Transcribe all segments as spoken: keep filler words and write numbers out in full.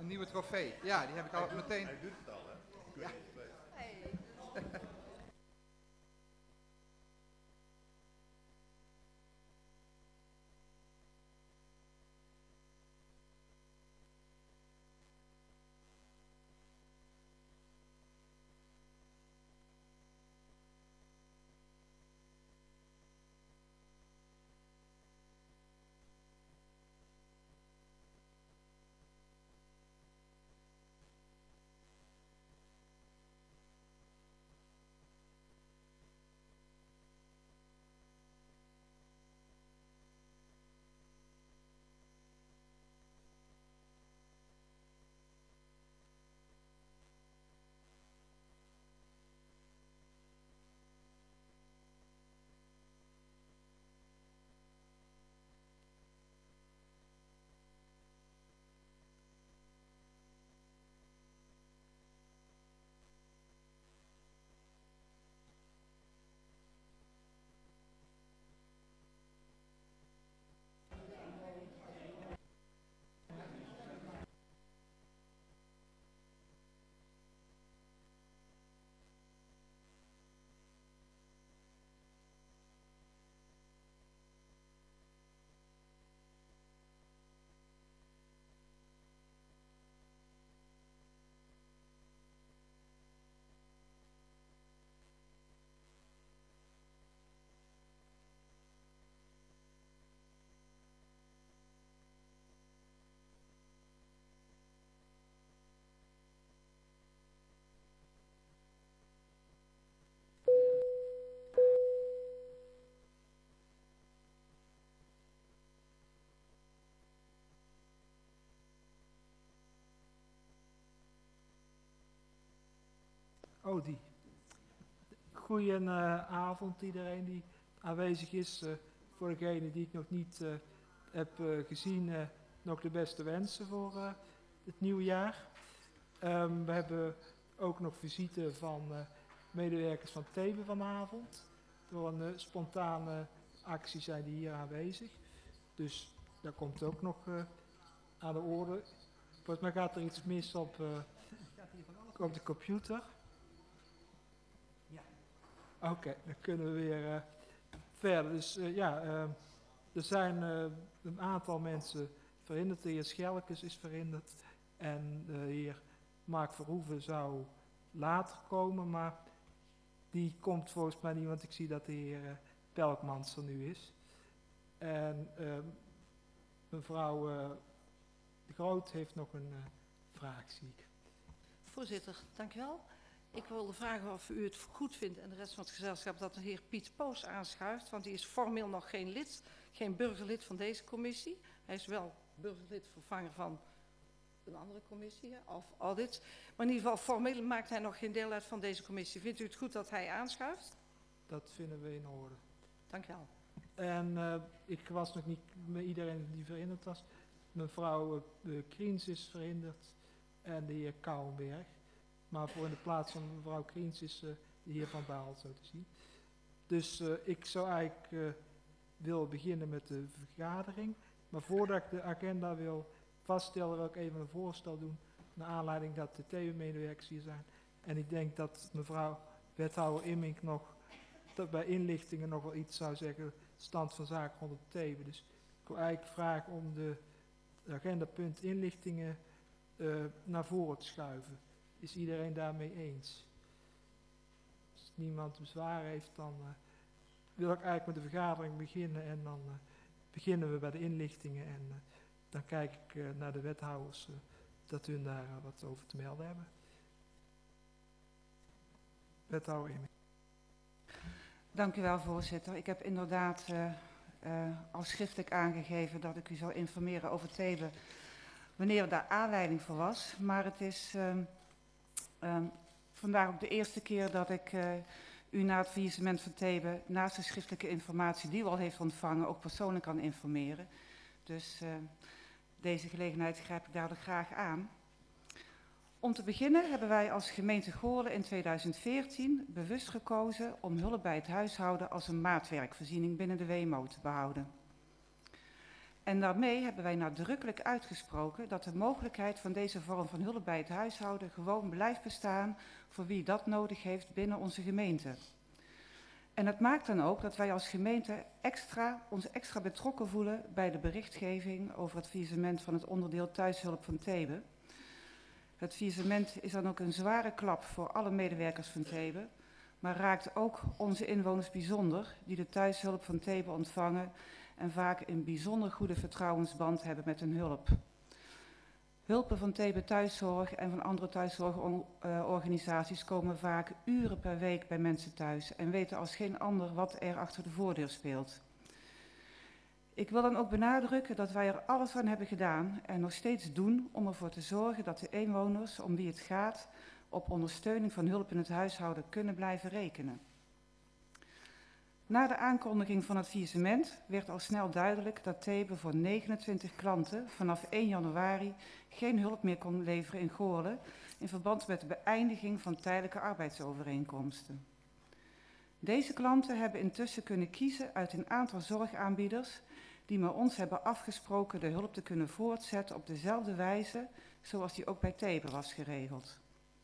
een nieuwe trofee. Ja, die heb ik al hij meteen. Doet, hij doet het al, hè? Ik weet Ja. niet of het weet. Hey. Oh, die. Goedenavond iedereen die aanwezig is. Uh, voor degene die ik nog niet uh, heb uh, gezien, uh, nog de beste wensen voor uh, het nieuwe jaar. Um, we hebben ook nog visite van uh, medewerkers van Thebe vanavond. Door een uh, spontane actie zijn die hier aanwezig. Dus dat komt ook nog uh, aan de orde. Volgens mij gaat er iets mis op, uh, op de computer. Oké, okay, dan kunnen we weer uh, verder. Dus uh, ja, uh, er zijn uh, een aantal mensen verhinderd. De heer Schelkes is verhinderd. En de heer Mark Verhoeven zou later komen, maar die komt volgens mij niet, want ik zie dat de heer uh, Pelkmans er nu is. En uh, mevrouw uh, De Groot heeft nog een uh, vraag, zie ik. Voorzitter, dank u wel. Ik wilde vragen of u het goed vindt en de rest van het gezelschap dat de heer Piet Poos aanschuift, want die is formeel nog geen lid, geen burgerlid van deze commissie. Hij is wel burgerlid vervanger van een andere commissie of audit. Maar in ieder geval formeel maakt hij nog geen deel uit van deze commissie. Vindt u het goed dat hij aanschuift? Dat vinden we in orde. Dank u wel. En uh, ik was nog niet met iedereen die verhinderd was. Mevrouw uh, Kriens is verhinderd en de heer Kouwenberg. Maar voor in de plaats van mevrouw Kriens is uh, de heer Van Baal zo te zien. Dus uh, ik zou eigenlijk uh, willen beginnen met de vergadering. Maar voordat ik de agenda wil vaststellen, wil ik even een voorstel doen. Naar aanleiding dat de Thebe-medewerkers hier zijn. En ik denk dat mevrouw wethouder Immink nog dat bij inlichtingen nog wel iets zou zeggen. Stand van zaken rond het Thebe. Dus ik wil eigenlijk vragen om de agendapunt inlichtingen uh, naar voren te schuiven. Is iedereen daarmee eens? Als niemand bezwaar heeft, dan uh, wil ik eigenlijk met de vergadering beginnen. En dan uh, beginnen we bij de inlichtingen. En uh, dan kijk ik uh, naar de wethouders uh, dat hun daar uh, wat over te melden hebben. Wethouder Immink. Dank u wel, voorzitter. Ik heb inderdaad uh, uh, al schriftelijk aangegeven dat ik u zal informeren over Thebe wanneer daar aanleiding voor was. Maar het is uh, uh, vandaag ook de eerste keer dat ik uh, u na het faillissement van Thebe, naast de schriftelijke informatie die u al heeft ontvangen, ook persoonlijk kan informeren. Dus uh, deze gelegenheid grijp ik daardoor graag aan. Om te beginnen hebben wij als gemeente Goorlen in tweeduizend veertien bewust gekozen om hulp bij het huishouden als een maatwerkvoorziening binnen de W M O te behouden. En daarmee hebben wij nadrukkelijk uitgesproken dat de mogelijkheid van deze vorm van hulp bij het huishouden gewoon blijft bestaan voor wie dat nodig heeft binnen onze gemeente. En het maakt dan ook dat wij als gemeente extra, ons extra betrokken voelen bij de berichtgeving over het faillissement van het onderdeel thuishulp van Thebe. Het faillissement is dan ook een zware klap voor alle medewerkers van Thebe, maar raakt ook onze inwoners bijzonder die de thuishulp van Thebe ontvangen en vaak een bijzonder goede vertrouwensband hebben met hun hulp. Hulpen van Thebe Thuiszorg en van andere thuiszorgorganisaties komen vaak uren per week bij mensen thuis en weten als geen ander wat er achter de voordeur speelt. Ik wil dan ook benadrukken dat wij er alles aan hebben gedaan en nog steeds doen om ervoor te zorgen dat de inwoners om wie het gaat op ondersteuning van hulp in het huishouden kunnen blijven rekenen. Na de aankondiging van het faillissement werd al snel duidelijk dat Thebe voor negenentwintig klanten vanaf één januari geen hulp meer kon leveren in Goorlen in verband met de beëindiging van tijdelijke arbeidsovereenkomsten. Deze klanten hebben intussen kunnen kiezen uit een aantal zorgaanbieders die met ons hebben afgesproken de hulp te kunnen voortzetten op dezelfde wijze zoals die ook bij Thebe was geregeld.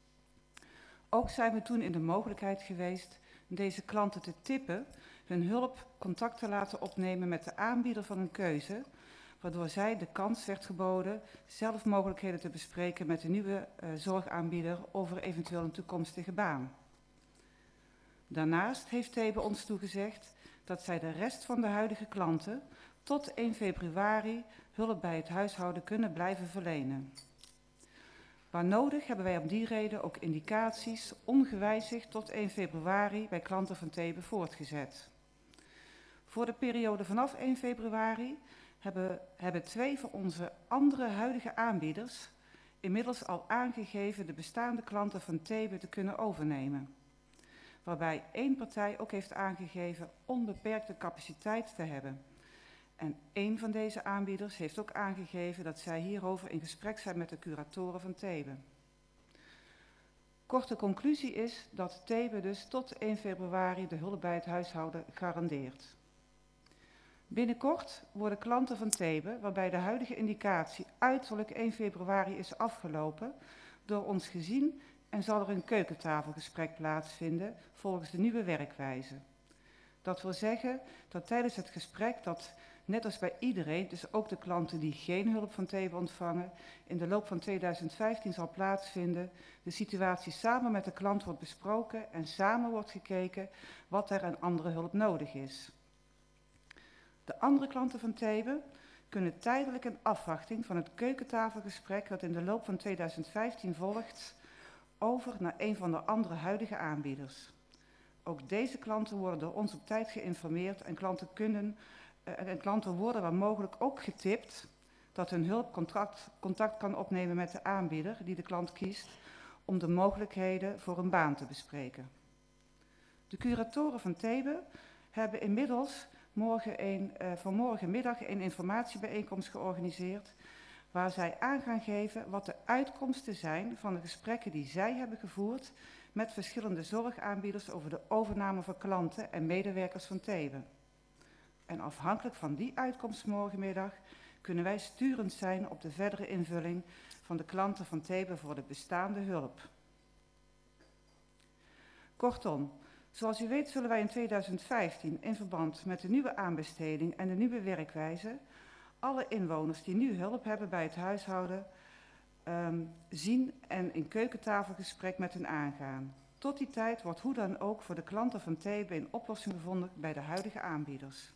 Ook zijn we toen in de mogelijkheid geweest deze klanten te tippen hun hulp contact te laten opnemen met de aanbieder van hun keuze, waardoor zij de kans werd geboden zelf mogelijkheden te bespreken met de nieuwe uh, zorgaanbieder over eventueel een toekomstige baan. Daarnaast heeft Thebe ons toegezegd dat zij de rest van de huidige klanten tot één februari hulp bij het huishouden kunnen blijven verlenen. Waar nodig hebben wij om die reden ook indicaties ongewijzigd tot één februari bij klanten van Thebe voortgezet. Voor de periode vanaf één februari hebben, hebben twee van onze andere huidige aanbieders inmiddels al aangegeven de bestaande klanten van Thebe te kunnen overnemen. Waarbij één partij ook heeft aangegeven onbeperkte capaciteit te hebben. En één van deze aanbieders heeft ook aangegeven dat zij hierover in gesprek zijn met de curatoren van Thebe. Korte conclusie is dat Thebe dus tot één februari de hulp bij het huishouden garandeert. Binnenkort worden klanten van Thebe, waarbij de huidige indicatie uiterlijk één februari is afgelopen, door ons gezien en zal er een keukentafelgesprek plaatsvinden volgens de nieuwe werkwijze. Dat wil zeggen dat tijdens het gesprek dat, net als bij iedereen, dus ook de klanten die geen hulp van Thebe ontvangen, in de loop van tweeduizend vijftien zal plaatsvinden, de situatie samen met de klant wordt besproken en samen wordt gekeken wat er aan andere hulp nodig is. De andere klanten van Thebe kunnen tijdelijk in afwachting van het keukentafelgesprek dat in de loop van tweeduizend vijftien volgt, over naar een van de andere huidige aanbieders. Ook deze klanten worden door ons op tijd geïnformeerd en klanten, kunnen, uh, en klanten worden waar mogelijk ook getipt dat hun hulp contact, contact kan opnemen met de aanbieder die de klant kiest om de mogelijkheden voor een baan te bespreken. De curatoren van Thebe hebben inmiddels morgen een, uh, vanmorgenmiddag een informatiebijeenkomst georganiseerd waar zij aan gaan geven wat de uitkomsten zijn van de gesprekken die zij hebben gevoerd met verschillende zorgaanbieders over de overname van klanten en medewerkers van Thebe. En afhankelijk van die uitkomst morgenmiddag kunnen wij sturend zijn op de verdere invulling van de klanten van Thebe voor de bestaande hulp. Kortom, zoals u weet zullen wij in tweeduizend vijftien in verband met de nieuwe aanbesteding en de nieuwe werkwijze alle inwoners die nu hulp hebben bij het huishouden um, zien en een keukentafelgesprek met hen aangaan. Tot die tijd wordt hoe dan ook voor de klanten van Thebe een oplossing gevonden bij de huidige aanbieders.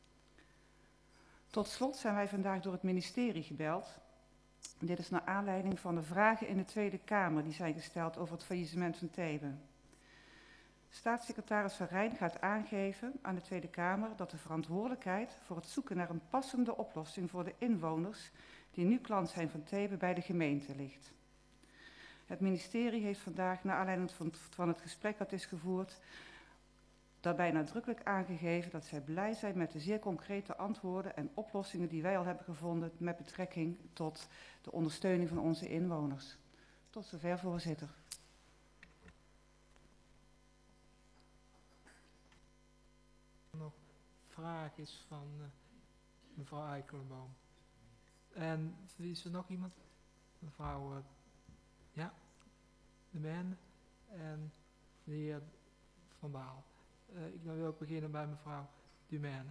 Tot slot zijn wij vandaag door het ministerie gebeld. Dit is naar aanleiding van de vragen in de Tweede Kamer die zijn gesteld over het faillissement van Thebe. Staatssecretaris Van Rijn gaat aangeven aan de Tweede Kamer dat de verantwoordelijkheid voor het zoeken naar een passende oplossing voor de inwoners die nu klant zijn van Thebe bij de gemeente ligt. Het ministerie heeft vandaag, naar aanleiding van, van het gesprek dat is gevoerd, daarbij nadrukkelijk aangegeven dat zij blij zijn met de zeer concrete antwoorden en oplossingen die wij al hebben gevonden met betrekking tot de ondersteuning van onze inwoners. Tot zover, voorzitter. Nog vraag is van uh, mevrouw Eikelenboom. En wie is er nog iemand? Mevrouw, uh, ja, de Man en de heer Van Baal. Uh, ik wil ook beginnen bij mevrouw Dumaine.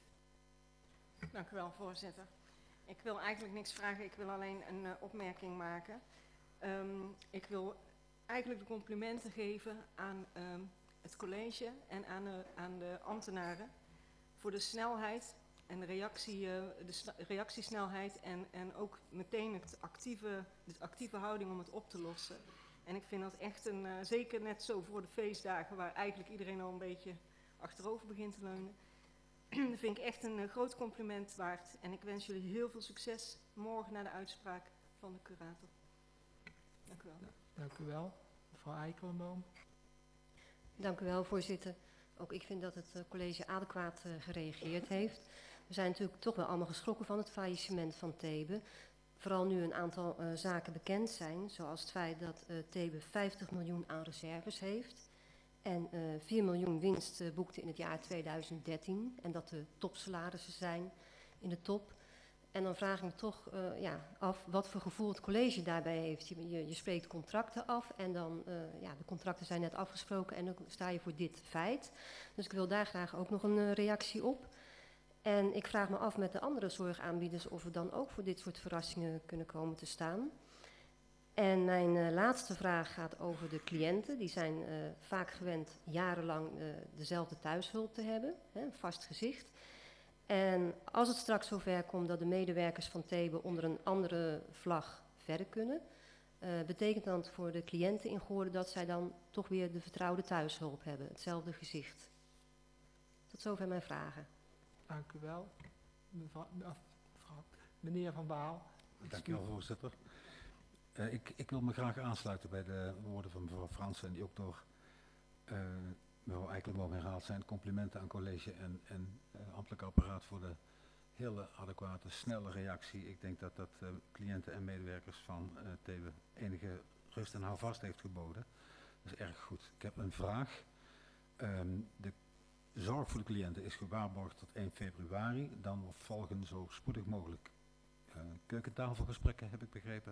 Dank u wel, voorzitter. Ik wil eigenlijk niks vragen, ik wil alleen een uh, opmerking maken. Um, ik wil eigenlijk de complimenten geven aan um, het college en aan de, aan de ambtenaren voor de snelheid en de, reactie, uh, de reactiesnelheid en, en ook meteen het actieve, de actieve houding om het op te lossen. En ik vind dat echt een, uh, zeker net zo voor de feestdagen waar eigenlijk iedereen al een beetje achterover begint te leunen. Dat vind ik echt een uh, groot compliment waard. En ik wens jullie heel veel succes morgen na de uitspraak van de curator. Dank u wel. Ja, dank u wel. Mevrouw Eikelenboom. Dank u wel, voorzitter. Ook ik vind dat het uh, college adequaat uh, gereageerd heeft. We zijn natuurlijk toch wel allemaal geschrokken van het faillissement van Thebe. Vooral nu een aantal uh, zaken bekend zijn, zoals het feit dat uh, Thebe vijftig miljoen aan reserves heeft en uh, vier miljoen winst uh, boekte in het jaar tweeduizend dertien en dat de topsalarissen zijn in de top. En dan vraag ik me toch uh, ja, af wat voor gevoel het college daarbij heeft. Je, je, je spreekt contracten af en dan, uh, ja, de contracten zijn net afgesproken en dan sta je voor dit feit. Dus ik wil daar graag ook nog een uh, reactie op. En ik vraag me af met de andere zorgaanbieders of we dan ook voor dit soort verrassingen kunnen komen te staan. En mijn uh, laatste vraag gaat over de cliënten. Die zijn uh, vaak gewend jarenlang uh, dezelfde thuishulp te hebben, hè, een vast gezicht. En als het straks zover komt dat de medewerkers van Thebe onder een andere vlag verder kunnen, uh, betekent dat voor de cliënten in Goorlen dat zij dan toch weer de vertrouwde thuishulp hebben, hetzelfde gezicht. Tot zover mijn vragen. Dank u wel. Mevrouw, mevrouw, meneer Van Baal. Dank u wel, voorzitter. Uh, ik, ik wil me graag aansluiten bij de woorden van mevrouw Fransen, die ook door uh, mevrouw Eikelenboom herhaald zijn. Complimenten aan college en, en uh, ambtelijk apparaat voor de hele adequate, snelle reactie. Ik denk dat dat uh, cliënten en medewerkers van uh, Thebe enige rust en houvast heeft geboden. Dat is erg goed. Ik heb een vraag. Um, de zorg voor de cliënten is gewaarborgd tot één februari. Dan volgen zo spoedig mogelijk uh, keukentafelgesprekken, heb ik begrepen.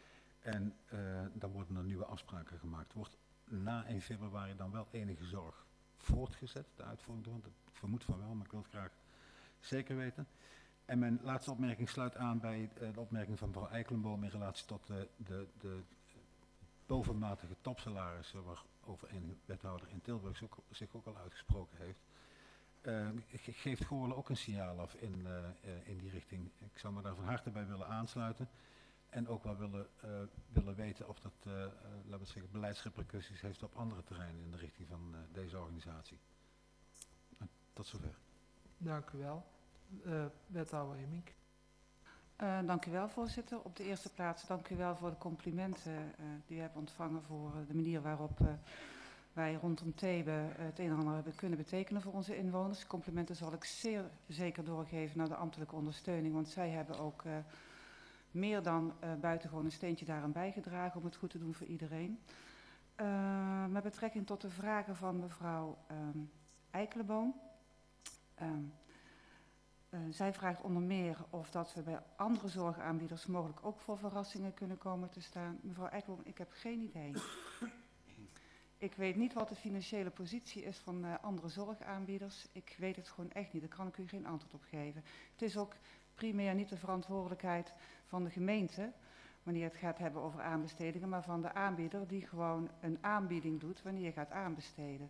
En uh, dan worden er nieuwe afspraken gemaakt. Wordt na één februari dan wel enige zorg voortgezet, de uitvoering door? Ik vermoed van wel, maar ik wil het graag zeker weten. En mijn laatste opmerking sluit aan bij uh, de opmerking van mevrouw Eikelenboom in relatie tot de, de, de bovenmatige topsalarissen waarover een wethouder in Tilburg zich ook, zich ook al uitgesproken heeft. Uh, geeft Goorlen ook een signaal af in, uh, uh, in die richting. Ik zou me daar van harte bij willen aansluiten. En ook wel willen, uh, willen weten of dat uh, uh, laten we zeggen, beleidsrepercussies heeft op andere terreinen in de richting van uh, deze organisatie. Uh, tot zover. Dank u wel. Uh, wethouder Hemmink. Uh, dank u wel, voorzitter. Op de eerste plaats dank u wel voor de complimenten uh, die u hebt ontvangen voor uh, de manier waarop uh, wij rondom Thebe uh, het een en ander hebben kunnen betekenen voor onze inwoners. Complimenten zal ik zeer zeker doorgeven naar de ambtelijke ondersteuning, want zij hebben ook uh, meer dan uh, buitengewoon een steentje daaraan bijgedragen om het goed te doen voor iedereen. Uh, met betrekking tot de vragen van mevrouw um, Eikelenboom. Um, uh, zij vraagt onder meer of dat we bij andere zorgaanbieders mogelijk ook voor verrassingen kunnen komen te staan. Mevrouw Eikelenboom, ik heb geen idee. Ik weet niet wat de financiële positie is van uh, andere zorgaanbieders. Ik weet het gewoon echt niet. Daar kan ik u geen antwoord op geven. Het is ook primair niet de verantwoordelijkheid van de gemeente, wanneer je het gaat hebben over aanbestedingen, maar van de aanbieder die gewoon een aanbieding doet wanneer je gaat aanbesteden.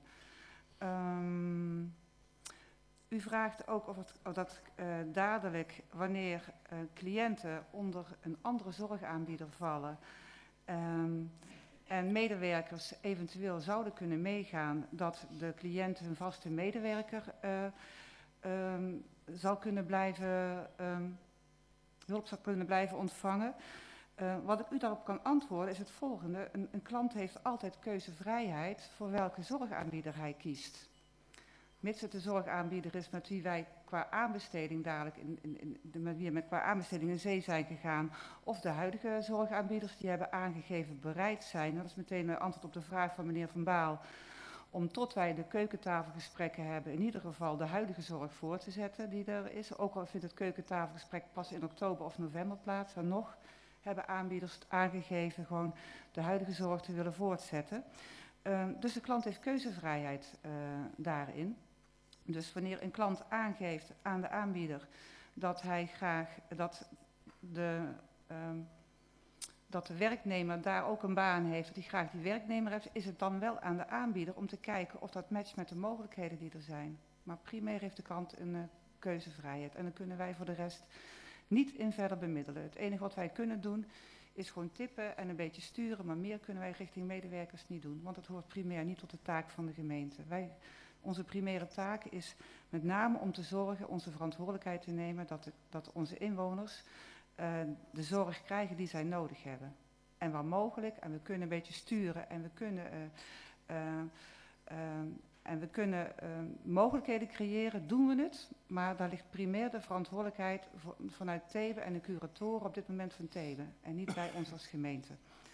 Um, u vraagt ook of, het, of dat uh, dadelijk, wanneer uh, cliënten onder een andere zorgaanbieder vallen um, en medewerkers eventueel zouden kunnen meegaan, dat de cliënt een vaste medewerker uh, um, zal kunnen blijven, um, hulp zal kunnen blijven ontvangen. Uh, wat ik u daarop kan antwoorden is het volgende. Een, een klant heeft altijd keuzevrijheid voor welke zorgaanbieder hij kiest. Mits het de zorgaanbieder is met wie wij qua aanbesteding dadelijk in, in, in de, met wie we qua aanbesteding in zee zijn gegaan, of de huidige zorgaanbieders die hebben aangegeven bereid zijn, dat is meteen een antwoord op de vraag van meneer Van Baal, om tot wij de keukentafelgesprekken hebben, in ieder geval de huidige zorg voor te zetten die er is. Ook al vindt het keukentafelgesprek pas in oktober of november plaats, dan nog hebben aanbieders aangegeven gewoon de huidige zorg te willen voortzetten. Uh, dus de klant heeft keuzevrijheid uh, daarin. Dus wanneer een klant aangeeft aan de aanbieder dat hij graag dat de, um, dat de werknemer daar ook een baan heeft, dat hij graag die werknemer heeft, is het dan wel aan de aanbieder om te kijken of dat matcht met de mogelijkheden die er zijn. Maar primair heeft de klant een uh, keuzevrijheid en dan kunnen wij voor de rest niet in verder bemiddelen. Het enige wat wij kunnen doen is gewoon tippen en een beetje sturen, maar meer kunnen wij richting medewerkers niet doen, want dat hoort primair niet tot de taak van de gemeente. Wij, onze primaire taak is met name om te zorgen, onze verantwoordelijkheid te nemen, dat, de, dat onze inwoners uh, de zorg krijgen die zij nodig hebben. En waar mogelijk, en we kunnen een beetje sturen en we kunnen, uh, uh, uh, en we kunnen uh, mogelijkheden creëren, doen we het, maar daar ligt primair de verantwoordelijkheid voor, vanuit Thebe en de curatoren op dit moment van Thebe en niet bij ons als gemeente.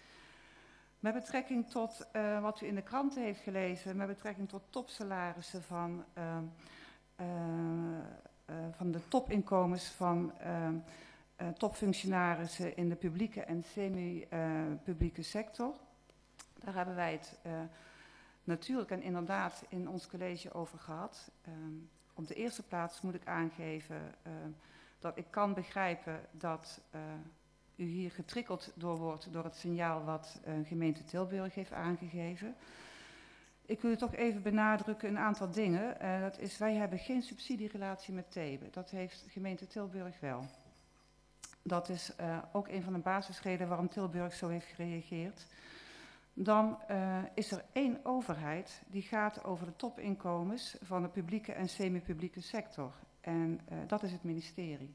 Met betrekking tot uh, wat u in de kranten heeft gelezen, met betrekking tot topsalarissen van, uh, uh, uh, van de topinkomens van uh, uh, topfunctionarissen in de publieke en semi-publieke uh, sector. Daar hebben wij het uh, natuurlijk en inderdaad in ons college over gehad. Uh, op de eerste plaats moet ik aangeven uh, dat ik kan begrijpen dat Uh, u hier getriggerd door wordt door het signaal wat uh, gemeente Tilburg heeft aangegeven. Ik wil toch even benadrukken een aantal dingen. Uh, dat is, wij hebben geen subsidierelatie met Thebe. Dat heeft gemeente Tilburg wel. Dat is uh, ook een van de basisredenen waarom Tilburg zo heeft gereageerd. Dan uh, is er één overheid die gaat over de topinkomens van de publieke en semi-publieke sector. En uh, dat is het ministerie.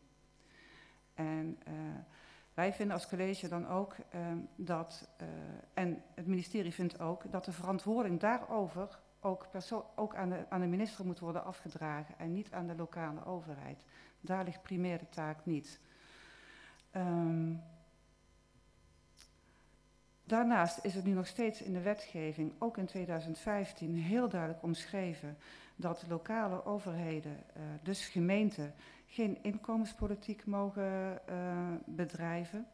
En Uh, Wij vinden als college dan ook uh, dat, uh, en het ministerie vindt ook, dat de verantwoording daarover ook, ook aan, de, aan de minister moet worden afgedragen en niet aan de lokale overheid. Daar ligt primair de taak niet. Um, daarnaast is het nu nog steeds in de wetgeving, ook in tweeduizend vijftien, heel duidelijk omschreven dat lokale overheden, uh, dus gemeenten, geen inkomenspolitiek mogen uh, bedrijven.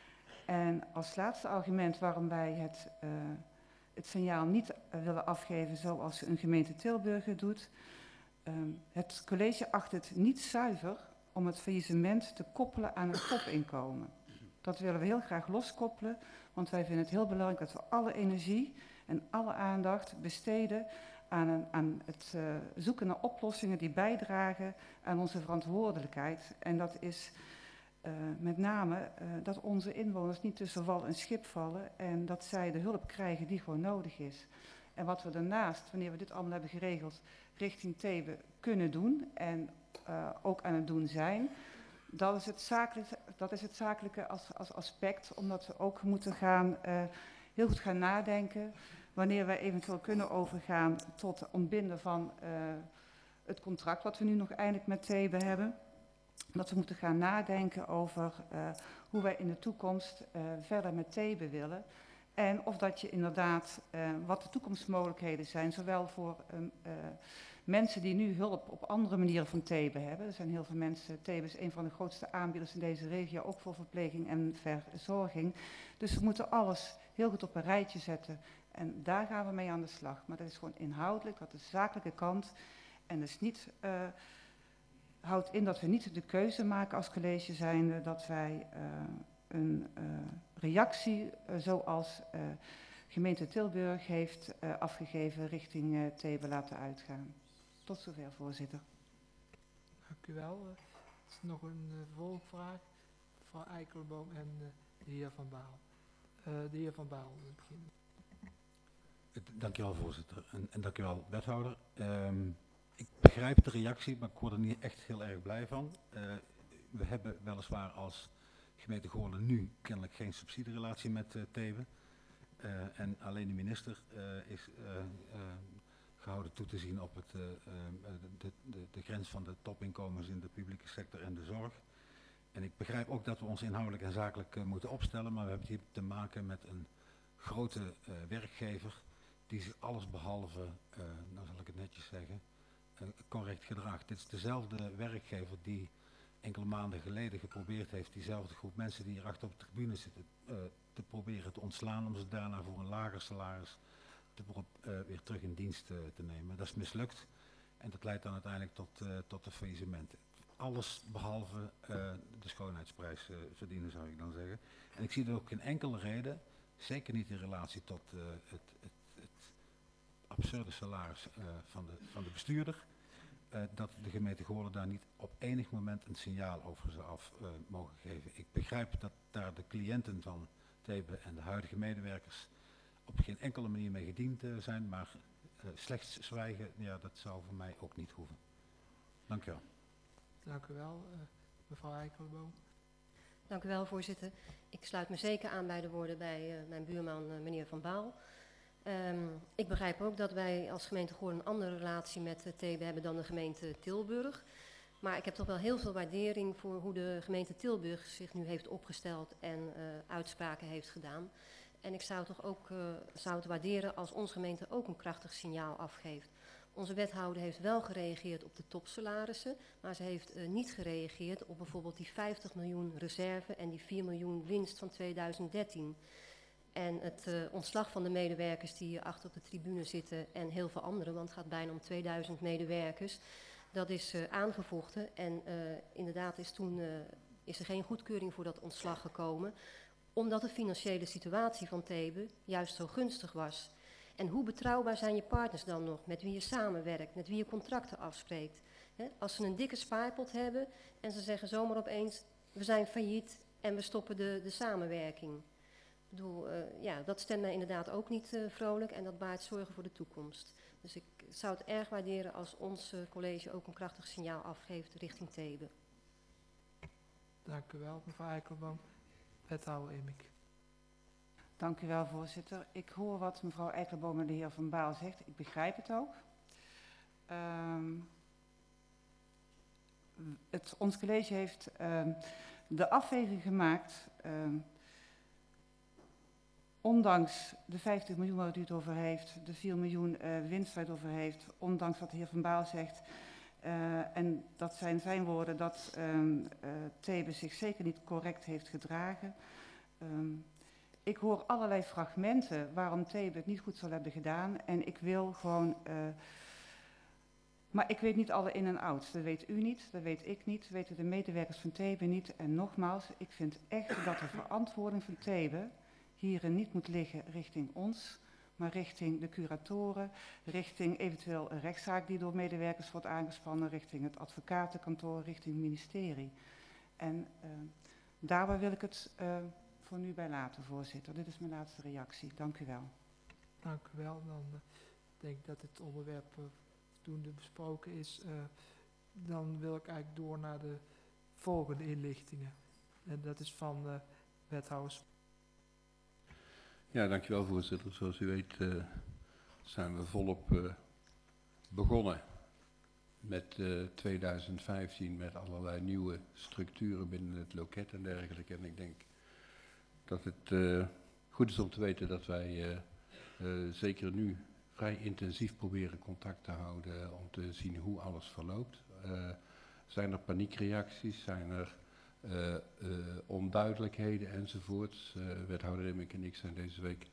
En als laatste argument waarom wij het, uh, het signaal niet uh, willen afgeven zoals een gemeente Tilburg het doet. Um, het college acht het niet zuiver om het faillissement te koppelen aan het topinkomen. Dat willen we heel graag loskoppelen, want wij vinden het heel belangrijk dat we alle energie en alle aandacht besteden aan, een, aan het uh, zoeken naar oplossingen die bijdragen aan onze verantwoordelijkheid. En dat is uh, met name uh, dat onze inwoners niet tussen wal en schip vallen en dat zij de hulp krijgen die gewoon nodig is. En wat we daarnaast, wanneer we dit allemaal hebben geregeld, richting Thebe kunnen doen en uh, ook aan het doen zijn, dat is het zakelijke, dat is het zakelijke als, als aspect, omdat we ook moeten gaan, uh, heel goed gaan nadenken wanneer wij eventueel kunnen overgaan tot het ontbinden van uh, het contract wat we nu nog eindelijk met Thebe hebben. Dat we moeten gaan nadenken over uh, hoe wij in de toekomst uh, verder met Thebe willen. En of dat je inderdaad, uh, wat de toekomstmogelijkheden zijn, zowel voor um, uh, mensen die nu hulp op andere manieren van Thebe hebben. Er zijn heel veel mensen, Thebe is een van de grootste aanbieders in deze regio, ook voor verpleging en verzorging. Dus we moeten alles heel goed op een rijtje zetten. En daar gaan we mee aan de slag. Maar dat is gewoon inhoudelijk, dat is de zakelijke kant. En dus niet, uh, houdt in dat we niet de keuze maken als college zijnde dat wij uh, een uh, reactie uh, zoals uh, gemeente Tilburg heeft uh, afgegeven richting uh, Thebe laten uitgaan. Tot zover, voorzitter. Dank u wel. Er is nog een uh, vervolgvraag. Mevrouw Eikelboom en uh, de heer Van Baal. Uh, de heer Van Baal in het begin. Dank u wel, voorzitter. En, en dank u wel, wethouder. Um, ik begrijp de reactie, maar ik word er niet echt heel erg blij van. Uh, we hebben weliswaar als gemeente Goorlen nu kennelijk geen subsidierelatie met uh, Thebe. Uh, en alleen de minister uh, is uh, uh, gehouden toe te zien op het, uh, uh, de, de, de grens van de topinkomens in de publieke sector en de zorg. En ik begrijp ook dat we ons inhoudelijk en zakelijk uh, moeten opstellen, maar we hebben hier te maken met een grote uh, werkgever die zich allesbehalve, uh, nou zal ik het netjes zeggen, uh, correct gedraagt. Dit is dezelfde werkgever die enkele maanden geleden geprobeerd heeft diezelfde groep mensen die hier achter op de tribune zitten uh, te proberen te ontslaan om ze daarna voor een lager salaris te uh, weer terug in dienst uh, te nemen. Dat is mislukt en dat leidt dan uiteindelijk tot, uh, tot een faillissement. Alles behalve uh, de schoonheidsprijs uh, verdienen, zou ik dan zeggen. En ik zie er ook geen enkele reden, zeker niet in relatie tot uh, het, het, het absurde salaris uh, van, de, van de bestuurder, uh, dat de gemeente Goorlen daar niet op enig moment een signaal over zou af uh, mogen geven. Ik begrijp dat daar de cliënten van Thebe en de huidige medewerkers op geen enkele manier mee gediend uh, zijn, maar uh, slechts zwijgen, ja, dat zou voor mij ook niet hoeven. Dank u wel. Dank u wel, uh, mevrouw Eikelboom. Dank u wel, voorzitter. Ik sluit me zeker aan bij de woorden bij uh, mijn buurman, uh, meneer Van Baal. Um, ik begrijp ook dat wij als gemeente Goorlen een andere relatie met uh, Thebe hebben dan de gemeente Tilburg. Maar ik heb toch wel heel veel waardering voor hoe de gemeente Tilburg zich nu heeft opgesteld en uh, uitspraken heeft gedaan. En ik zou toch ook uh, zou het waarderen als onze gemeente ook een krachtig signaal afgeeft. Onze wethouder heeft wel gereageerd op de topsalarissen, maar ze heeft uh, niet gereageerd op bijvoorbeeld die vijftig miljoen reserve en die vier miljoen winst van tweeduizend dertien. En het uh, ontslag van de medewerkers die hier achter op de tribune zitten en heel veel anderen, want het gaat bijna om tweeduizend medewerkers, dat is uh, aangevochten. En uh, inderdaad is toen uh, is er geen goedkeuring voor dat ontslag gekomen, omdat de financiële situatie van Thebe juist zo gunstig was. En hoe betrouwbaar zijn je partners dan nog, met wie je samenwerkt, met wie je contracten afspreekt? He, als ze een dikke spaarpot hebben en ze zeggen zomaar opeens, we zijn failliet en we stoppen de, de samenwerking. Ik bedoel, uh, ja, dat stemt mij inderdaad ook niet uh, vrolijk en dat baart zorgen voor de toekomst. Dus ik zou het erg waarderen als ons uh, college ook een krachtig signaal afgeeft richting Thebe. Dank u wel, mevrouw Eikelboom. Wethouder Emik. Dank u wel, voorzitter. Ik hoor wat mevrouw Eikelboom en de heer Van Baal zegt. Ik begrijp het ook. Um, het, ons college heeft um, de afweging gemaakt, um, ondanks de vijftig miljoen waar u het over heeft, de vier miljoen uh, winst waar u het over heeft, ondanks wat de heer Van Baal zegt, uh, en dat zijn zijn woorden, dat um, uh, Thebe zich zeker niet correct heeft gedragen. Um, Ik hoor allerlei fragmenten waarom Thebe het niet goed zal hebben gedaan. En ik wil gewoon... Uh, maar ik weet niet alle in- en outs. Dat weet u niet, dat weet ik niet, dat weten de medewerkers van Thebe niet. En nogmaals, ik vind echt dat de verantwoording van Thebe hierin niet moet liggen richting ons, maar richting de curatoren, richting eventueel een rechtszaak die door medewerkers wordt aangespannen, richting het advocatenkantoor, richting het ministerie. En uh, daarbij wil ik het... Uh, voor nu bij laten, voorzitter. Dit is mijn laatste reactie. Dank u wel. Dank u wel. Dan uh, denk ik dat het onderwerp uh, voldoende besproken is. Uh, dan wil ik eigenlijk door naar de volgende inlichtingen. En dat is van uh, wethouders. Ja, dankjewel, voorzitter. Zoals u weet uh, zijn we volop uh, begonnen met uh, tweeduizend vijftien met allerlei nieuwe structuren binnen het loket en dergelijke. En ik denk dat het uh, goed is om te weten dat wij uh, uh, zeker nu vrij intensief proberen contact te houden om te zien hoe alles verloopt. Uh, zijn er paniekreacties, zijn er uh, uh, onduidelijkheden enzovoorts. Uh, wethouder Emik en ik zijn deze week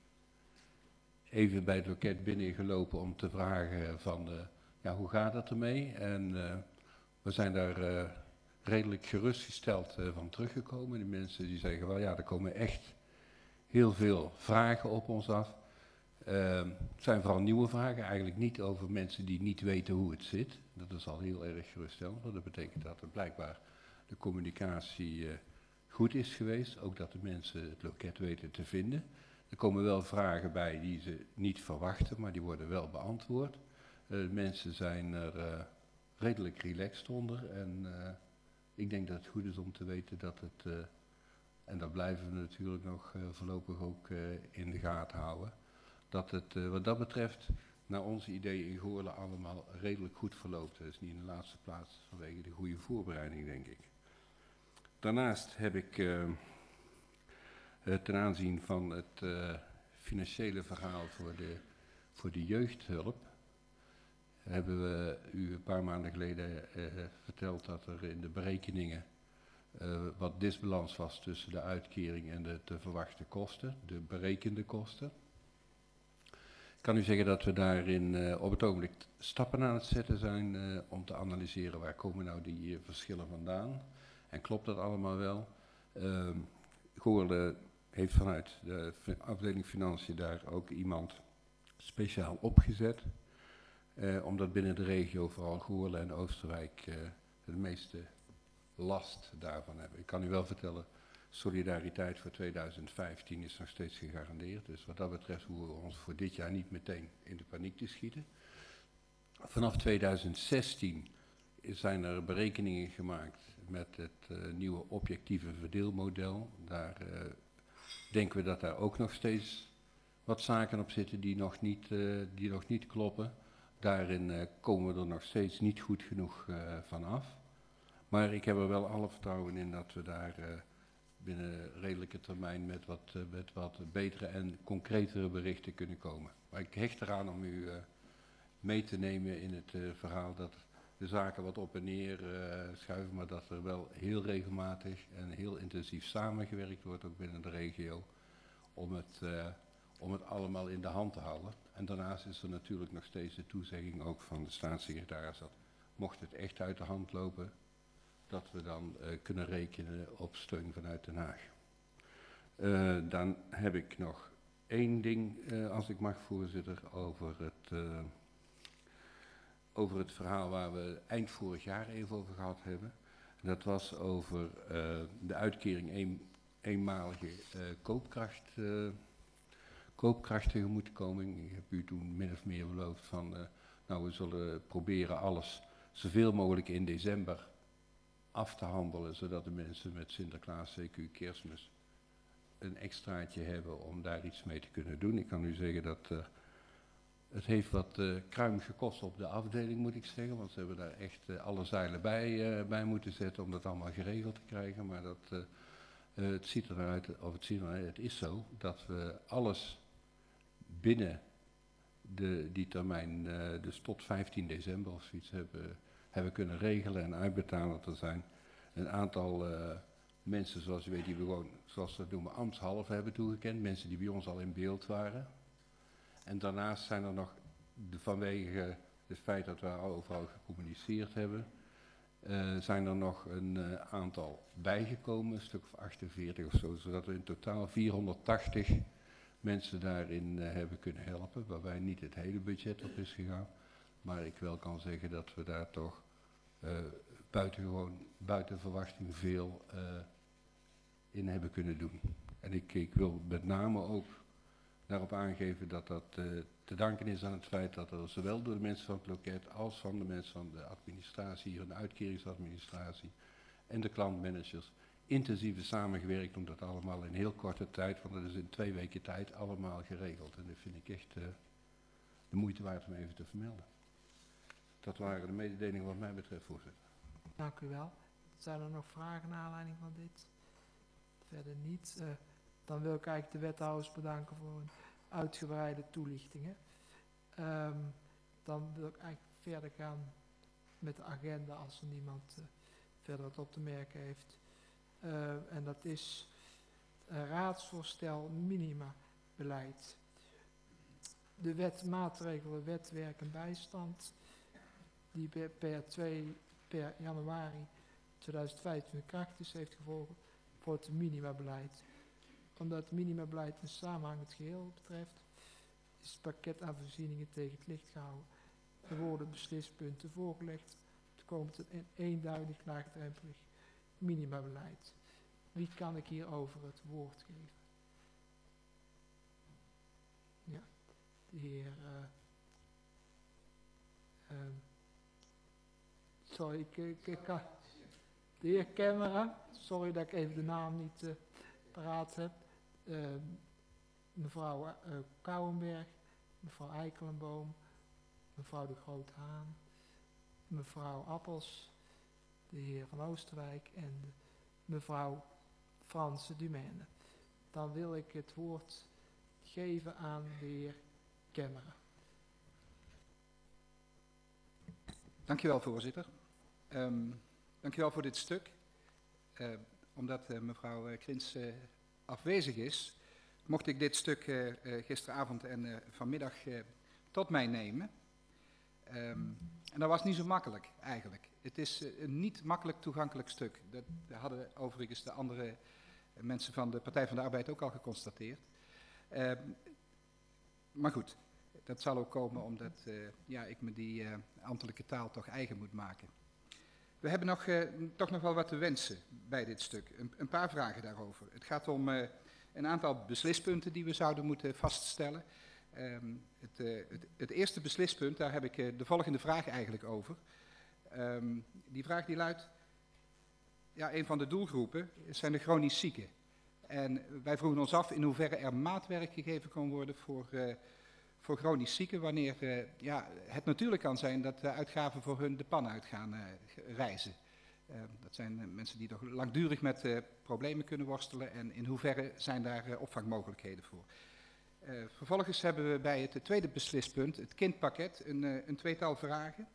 even bij het loket binnengelopen om te vragen van uh, ja, hoe gaat het ermee? En uh, we zijn daar uh, redelijk gerustgesteld uh, van teruggekomen. Die mensen die zeggen wel ja, er komen echt heel veel vragen op ons af. Uh, het zijn vooral nieuwe vragen, eigenlijk niet over mensen die niet weten hoe het zit. Dat is al heel erg geruststellend, want dat betekent dat er blijkbaar de communicatie uh, goed is geweest. Ook dat de mensen het loket weten te vinden. Er komen wel vragen bij die ze niet verwachten, maar die worden wel beantwoord. Uh, mensen zijn er uh, redelijk relaxed onder en uh, ik denk dat het goed is om te weten dat het, uh, en dat blijven we natuurlijk nog uh, voorlopig ook uh, in de gaten houden, dat het uh, wat dat betreft naar onze ideeën in Goorlen allemaal redelijk goed verloopt. Dat is niet in de laatste plaats vanwege de goede voorbereiding, denk ik. Daarnaast heb ik uh, uh, ten aanzien van het uh, financiële verhaal voor de voor de jeugdhulp hebben we u een paar maanden geleden uh, verteld dat er in de berekeningen uh, wat disbalans was tussen de uitkering en de te verwachte kosten, de berekende kosten. Ik kan u zeggen dat we daarin uh, op het ogenblik stappen aan het zetten zijn uh, om te analyseren waar komen nou die uh, verschillen vandaan. En klopt dat allemaal wel? Uh, Goorle heeft vanuit de afdeling Financiën daar ook iemand speciaal opgezet. Uh, omdat binnen de regio, vooral Goorle en Oosterwijk, uh, de meeste last daarvan hebben. Ik kan u wel vertellen, solidariteit voor tweeduizend vijftien is nog steeds gegarandeerd. Dus wat dat betreft hoeven we ons voor dit jaar niet meteen in de paniek te schieten. Vanaf tweeduizend zestien zijn er berekeningen gemaakt met het uh, nieuwe objectieve verdeelmodel. Daar uh, denken we dat daar ook nog steeds wat zaken op zitten die nog niet, uh, die nog niet kloppen. Daarin uh, komen we er nog steeds niet goed genoeg uh, van af. Maar ik heb er wel alle vertrouwen in dat we daar uh, binnen redelijke termijn met wat, uh, met wat betere en concretere berichten kunnen komen. Maar ik hecht eraan om u uh, mee te nemen in het uh, verhaal dat de zaken wat op en neer uh, schuiven, maar dat er wel heel regelmatig en heel intensief samengewerkt wordt, ook binnen de regio, om het, uh, om het allemaal in de hand te houden. En daarnaast is er natuurlijk nog steeds de toezegging ook van de staatssecretaris dat mocht het echt uit de hand lopen, dat we dan uh, kunnen rekenen op steun vanuit Den Haag. Uh, dan heb ik nog één ding, uh, als ik mag, voorzitter, over het, uh, over het verhaal waar we eind vorig jaar even over gehad hebben. Dat was over uh, de uitkering een, eenmalige uh, koopkracht, uh, koopkracht tegemoetkoming. Ik heb u toen min of meer beloofd van, uh, nou we zullen proberen alles zoveel mogelijk in december af te handelen, zodat de mensen met Sinterklaas, C Q, Kerstmis een extraatje hebben om daar iets mee te kunnen doen. Ik kan u zeggen dat uh, het heeft wat uh, kruim gekost op de afdeling, moet ik zeggen, want ze hebben daar echt uh, alle zeilen bij, uh, bij moeten zetten om dat allemaal geregeld te krijgen. Maar dat, uh, uh, het ziet eruit, of het ziet eruit, het is zo, dat we alles binnen de, die termijn, uh, dus tot vijftien december of zoiets, hebben, hebben kunnen regelen en uitbetalen. Er zijn een aantal uh, mensen, zoals u weet, die we gewoon, zoals we dat noemen, ambtshalve hebben toegekend. Mensen die bij ons al in beeld waren. En daarnaast zijn er nog, de, vanwege het feit dat we overal gecommuniceerd hebben, uh, zijn er nog een uh, aantal bijgekomen, een stuk of achtenveertig of zo, zodat we in totaal vierhonderdtachtig mensen daarin uh, hebben kunnen helpen, waarbij niet het hele budget op is gegaan. Maar ik wel kan zeggen dat we daar toch uh, buitengewoon, buiten verwachting veel uh, in hebben kunnen doen. En ik, ik wil met name ook daarop aangeven dat dat uh, te danken is aan het feit dat er zowel door de mensen van het loket als van de mensen van de administratie, van de uitkeringsadministratie en de klantmanagers intensief is samengewerkt om dat allemaal in heel korte tijd, want dat is in twee weken tijd allemaal geregeld. En dat vind ik echt uh, de moeite waard om even te vermelden. Dat waren de mededelingen wat mij betreft, voorzitter. Dank u wel. Zijn er nog vragen naar aanleiding van dit? Verder niet. Uh, dan wil ik eigenlijk de wethouders bedanken voor hun uitgebreide toelichtingen. Um, dan wil ik eigenlijk verder gaan met de agenda als er niemand uh, verder wat op te merken heeft. Uh, en dat is uh, raadsvoorstel minimabeleid. De wet maatregelen wet werk en bijstand die per, per, twee, per januari tweeduizend vijftien kracht is, heeft gevolgen voor het minimabeleid. Omdat het minimabeleid een samenhangend geheel betreft, is het pakket aan voorzieningen tegen het licht gehouden. Er worden beslispunten voorgelegd. Er komt een eenduidig laagdrempelig minimabeleid. Wie kan ik hierover het woord geven? Ja, de heer... Uh, uh, sorry, ik, ik, ik kan... De heer Kemmeren, sorry dat ik even de naam niet uh, paraat heb. Uh, mevrouw uh, Kouwenberg, mevrouw Eikelenboom, mevrouw de Groot-Haan, mevrouw Appels, de heer van Oosterwijk en de, mevrouw Franse Dumaine. Dan wil ik het woord geven aan de heer Kemmeren. Dankjewel, voorzitter. Um, dankjewel voor dit stuk. Uh, omdat uh, mevrouw uh, Krins uh, afwezig is, mocht ik dit stuk uh, uh, gisteravond en uh, vanmiddag uh, tot mij nemen. Um, en dat was niet zo makkelijk, eigenlijk. Het is uh, een niet makkelijk toegankelijk stuk. Dat hadden overigens de andere mensen van de Partij van de Arbeid ook al geconstateerd. Uh, maar goed, dat zal ook komen omdat uh, ja, ik me die uh, ambtelijke taal toch eigen moet maken. We hebben nog, uh, toch nog wel wat te wensen bij dit stuk. Een, een paar vragen daarover. Het gaat om uh, een aantal beslispunten die we zouden moeten vaststellen. Um, het, uh, het, het eerste beslispunt, daar heb ik uh, de volgende vraag eigenlijk over. Um, die vraag die luidt, ja, een van de doelgroepen zijn de chronisch zieken. En wij vroegen ons af in hoeverre er maatwerk gegeven kan worden voor, uh, voor chronisch zieken, wanneer uh, ja, het natuurlijk kan zijn dat de uitgaven voor hun de pan uit gaan uh, reizen. Uh, dat zijn uh, mensen die toch langdurig met uh, problemen kunnen worstelen en in hoeverre zijn daar uh, opvangmogelijkheden voor. Uh, vervolgens hebben we bij het tweede beslispunt, het kindpakket, een, uh, een tweetal vragen.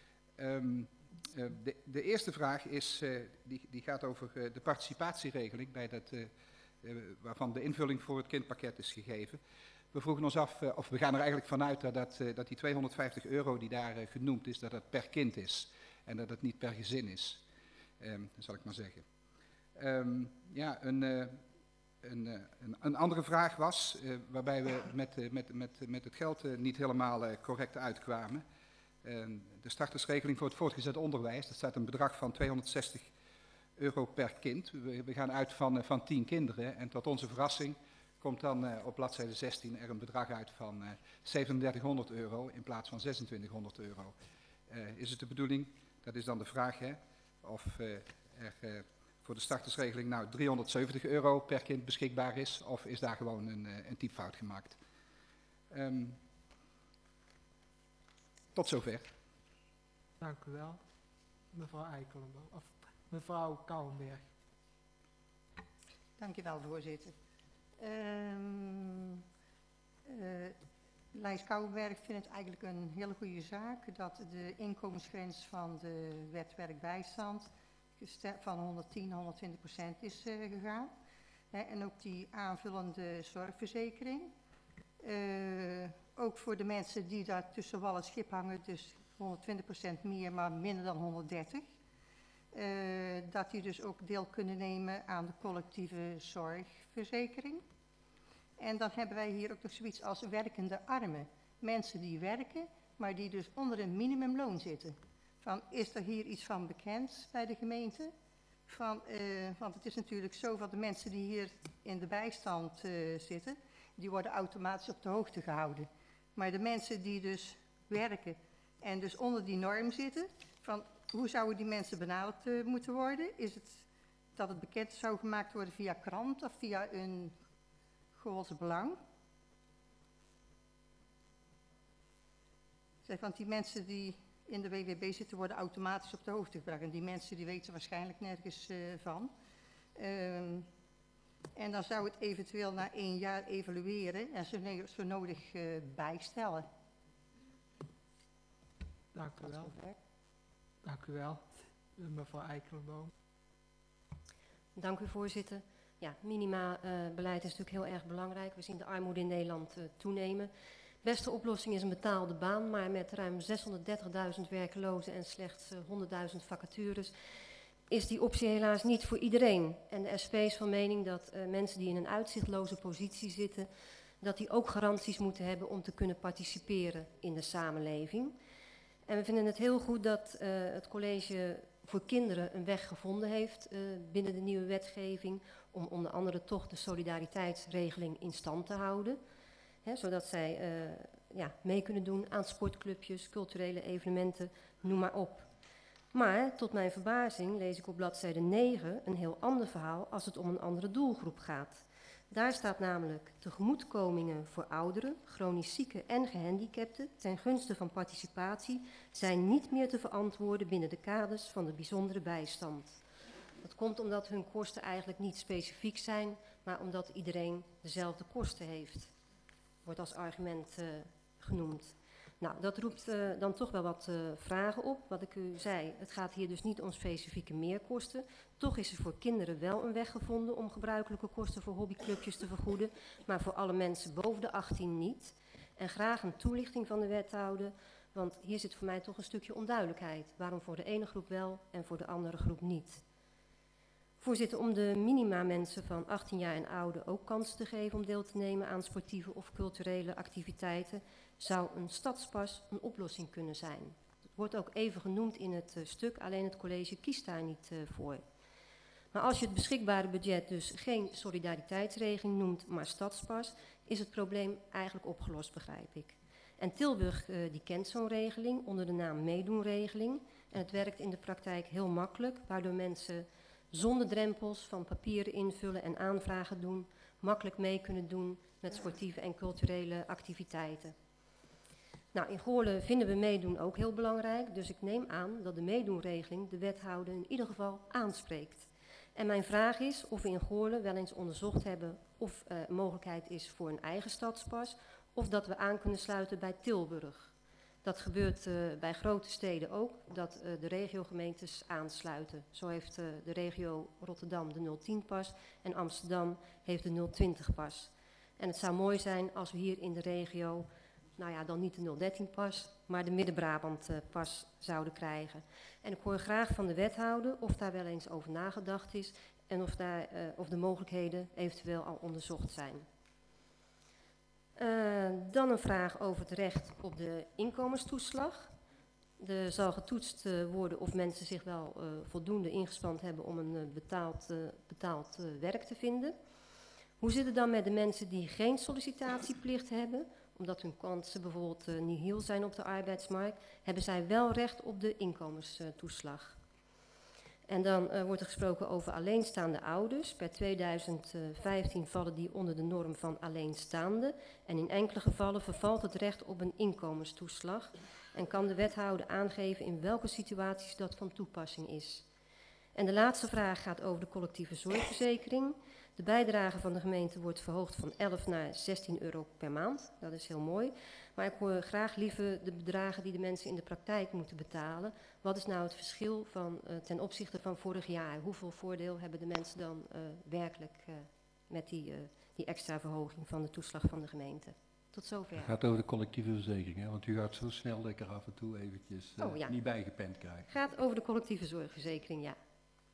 Um, uh, de, de eerste vraag is, uh, die, die gaat over uh, de participatieregeling, bij dat, uh, uh, waarvan de invulling voor het kindpakket is gegeven. We vroegen ons af, uh, of we gaan er eigenlijk vanuit dat, dat, uh, dat die tweehonderdvijftig euro die daar uh, genoemd is, dat dat per kind is en dat het niet per gezin is, um, zal ik maar zeggen. Um, ja, een... Uh, Een, een, een andere vraag was, uh, waarbij we met, uh, met, met, met het geld uh, niet helemaal uh, correct uitkwamen. Uh, de startersregeling voor het voortgezet onderwijs, dat staat een bedrag van tweehonderdzestig euro per kind. We, we gaan uit van, uh, van tien kinderen en tot onze verrassing komt dan uh, op bladzijde zestien er een bedrag uit van uh, zevenendertighonderd euro in plaats van zesentwintighonderd euro. Uh, is het de bedoeling, dat is dan de vraag, hè, of uh, er... Uh, voor de startersregeling nou driehonderdzeventig euro per kind beschikbaar is, of is daar gewoon een, een typfout gemaakt. Um, tot zover. Dank u wel. Mevrouw Eikelenboom, of mevrouw Kouwenberg. Dank u wel, voorzitter. Um, uh, Lijs Kouwenberg vindt het eigenlijk een hele goede zaak dat de inkomensgrens van de wet werkbijstand van honderdtien, honderdtwintig procent is uh, gegaan. He, en ook die aanvullende zorgverzekering. Uh, ook voor de mensen die daar tussen wal en schip hangen, dus honderdtwintig procent meer, maar minder dan honderddertig. Uh, dat die dus ook deel kunnen nemen aan de collectieve zorgverzekering. En dan hebben wij hier ook nog zoiets als werkende armen. Mensen die werken, maar die dus onder een minimumloon zitten. Van, is er hier iets van bekend bij de gemeente? Van, uh, want het is natuurlijk zo van de mensen die hier in de bijstand uh, zitten, die worden automatisch op de hoogte gehouden. Maar de mensen die dus werken en dus onder die norm zitten, van hoe zouden die mensen benaderd uh, moeten worden? Is het dat het bekend zou gemaakt worden via krant of via een Goals Belang? Zeg, want die mensen die in de W W B zitten worden automatisch op de hoogte gebracht. En die mensen die weten waarschijnlijk nergens uh, van. Um, en dan zou het eventueel na één jaar evalueren en zo, ne zo nodig uh, bijstellen. Dank u wel. Dank u wel. Mevrouw Eikelenboom. Dank u, voorzitter. Ja, minima-beleid uh, is natuurlijk heel erg belangrijk. We zien de armoede in Nederland uh, toenemen. De beste oplossing is een betaalde baan, maar met ruim zeshonderddertigduizend werklozen en slechts uh, honderdduizend vacatures is die optie helaas niet voor iedereen. En de S P is van mening dat uh, mensen die in een uitzichtloze positie zitten, dat die ook garanties moeten hebben om te kunnen participeren in de samenleving. En we vinden het heel goed dat uh, het college voor kinderen een weg gevonden heeft uh, binnen de nieuwe wetgeving, om onder andere toch de solidariteitsregeling in stand te houden. He, zodat zij uh, ja, mee kunnen doen aan sportclubjes, culturele evenementen, noem maar op. Maar tot mijn verbazing lees ik op bladzijde negen een heel ander verhaal als het om een andere doelgroep gaat. Daar staat namelijk tegemoetkomingen voor ouderen, chronisch zieken en gehandicapten ten gunste van participatie zijn niet meer te verantwoorden binnen de kaders van de bijzondere bijstand. Dat komt omdat hun kosten eigenlijk niet specifiek zijn, maar omdat iedereen dezelfde kosten heeft. Wordt als argument uh, genoemd. Nou, dat roept uh, dan toch wel wat uh, vragen op. Wat ik u zei, het gaat hier dus niet om specifieke meerkosten. Toch is er voor kinderen wel een weg gevonden om gebruikelijke kosten voor hobbyclubjes te vergoeden, maar voor alle mensen boven de achttien niet. En graag een toelichting van de wethouder, want hier zit voor mij toch een stukje onduidelijkheid. Waarom voor de ene groep wel en voor de andere groep niet? Voorzitter, om de minima mensen van achttien jaar en ouder ook kans te geven om deel te nemen aan sportieve of culturele activiteiten, zou een stadspas een oplossing kunnen zijn. Het wordt ook even genoemd in het uh, stuk, alleen het college kiest daar niet uh, voor. Maar als je het beschikbare budget dus geen solidariteitsregeling noemt, maar stadspas, is het probleem eigenlijk opgelost, begrijp ik. En Tilburg uh, die kent zo'n regeling onder de naam meedoenregeling. En het werkt in de praktijk heel makkelijk, waardoor mensen zonder drempels van papieren invullen en aanvragen doen, makkelijk mee kunnen doen met sportieve en culturele activiteiten. Nou, in Goorlen vinden we meedoen ook heel belangrijk, dus ik neem aan dat de meedoenregeling de wethouder in ieder geval aanspreekt. En mijn vraag is of we in Goorlen wel eens onderzocht hebben of er uh, mogelijkheid is voor een eigen stadspas, of dat we aan kunnen sluiten bij Tilburg. Dat gebeurt uh, bij grote steden ook, dat uh, de regiogemeentes aansluiten. Zo heeft uh, de regio Rotterdam de nul tien pas en Amsterdam heeft de nul twintig pas. En het zou mooi zijn als we hier in de regio, nou ja, dan niet de nul dertien pas, maar de Midden-Brabant uh, pas zouden krijgen. En ik hoor graag van de wethouder of daar wel eens over nagedacht is en of, daar, uh, of de mogelijkheden eventueel al onderzocht zijn. Uh, dan een vraag over het recht op de inkomenstoeslag. Er zal getoetst uh, worden of mensen zich wel uh, voldoende ingespand hebben om een uh, betaald, uh, betaald uh, werk te vinden. Hoe zit het dan met de mensen die geen sollicitatieplicht hebben, omdat hun kansen bijvoorbeeld uh, niet heel zijn op de arbeidsmarkt, hebben zij wel recht op de inkomenstoeslag. En dan uh, wordt er gesproken over alleenstaande ouders. Per tweeduizend vijftien vallen die onder de norm van alleenstaande. En in enkele gevallen vervalt het recht op een inkomenstoeslag. En kan de wethouder aangeven in welke situaties dat van toepassing is. En de laatste vraag gaat over de collectieve zorgverzekering. De bijdrage van de gemeente wordt verhoogd van elf naar zestien euro per maand. Dat is heel mooi. Maar ik hoor graag liever de bedragen die de mensen in de praktijk moeten betalen. Wat is nou het verschil van, uh, ten opzichte van vorig jaar? Hoeveel voordeel hebben de mensen dan uh, werkelijk uh, met die, uh, die extra verhoging van de toeslag van de gemeente? Tot zover. Het gaat over de collectieve verzekering, hè? Want u gaat zo snel dat ik er af en toe eventjes uh, oh, ja. niet bijgepend krijg. Het gaat over de collectieve zorgverzekering, ja.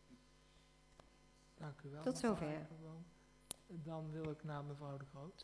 Dank u wel. Tot zover. Dan wil ik naar mevrouw De Groot.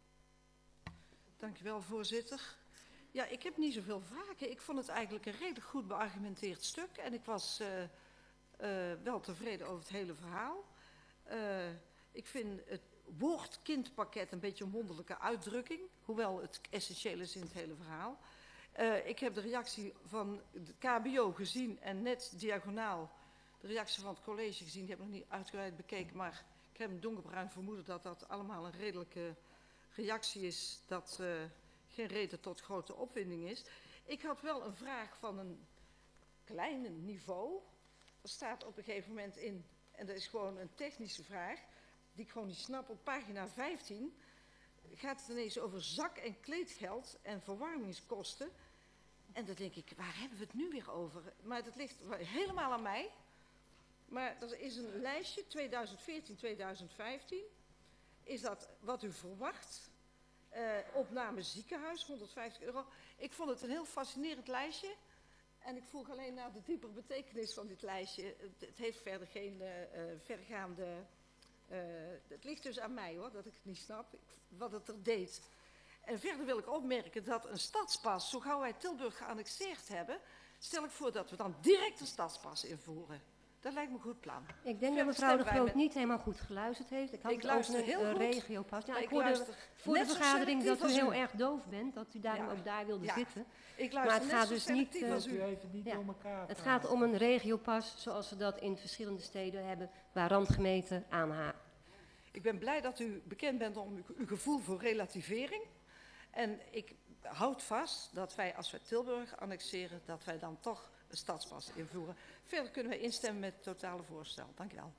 Dank u wel, voorzitter. Ja, ik heb niet zoveel vragen. Ik vond het eigenlijk een redelijk goed beargumenteerd stuk. En ik was uh, uh, wel tevreden over het hele verhaal. Uh, ik vind het woord kindpakket een beetje een wonderlijke uitdrukking. Hoewel het essentieel is in het hele verhaal. Uh, ik heb de reactie van de K B O gezien en net diagonaal de reactie van het college gezien. Die heb ik nog niet uitgebreid bekeken, maar ik heb een donkerbruin vermoeden dat dat allemaal een redelijke reactie is, dat uh, geen reden tot grote opwinding is. Ik had wel een vraag van een klein niveau. Er staat op een gegeven moment in, en dat is gewoon een technische vraag, die ik gewoon niet snap, op pagina vijftien gaat het ineens over zak- en kleedgeld en verwarmingskosten. En dan denk ik, waar hebben we het nu weer over? Maar dat ligt helemaal aan mij. Maar er is een lijstje, tweeduizend veertien tweeduizend vijftien. Is dat wat u verwacht? Uh, opname ziekenhuis, honderdvijftig euro. Ik vond het een heel fascinerend lijstje. En ik vroeg alleen naar de diepere betekenis van dit lijstje. Het, het heeft verder geen uh, uh, vergaande... Uh, het ligt dus aan mij hoor, dat ik het niet snap, ik, wat het er deed. En verder wil ik opmerken dat een stadspas, zo gauw wij Tilburg geannexeerd hebben, stel ik voor dat we dan direct een stadspas invoeren. Dat lijkt me een goed plan. Ik denk dat mevrouw De Groot met... niet helemaal goed geluisterd heeft. Ik had ik het over een uh, regiopas. Ja, ik, ik hoorde voor de vergadering dat u heel u. erg doof bent, dat u daarom ja. ook daar wilde ja. zitten. Ik maar het gaat dus niet, uh, u even niet ja. door elkaar. Het gaat om een regiopas zoals we dat in verschillende steden hebben, waar randgemeenten aanhaken. Ik ben blij dat u bekend bent om uw, uw gevoel voor relativering. En ik houd vast dat wij, als wij Tilburg annexeren, dat wij dan toch een stadspas invoeren. Verder kunnen wij instemmen met het totale voorstel. Dank u wel.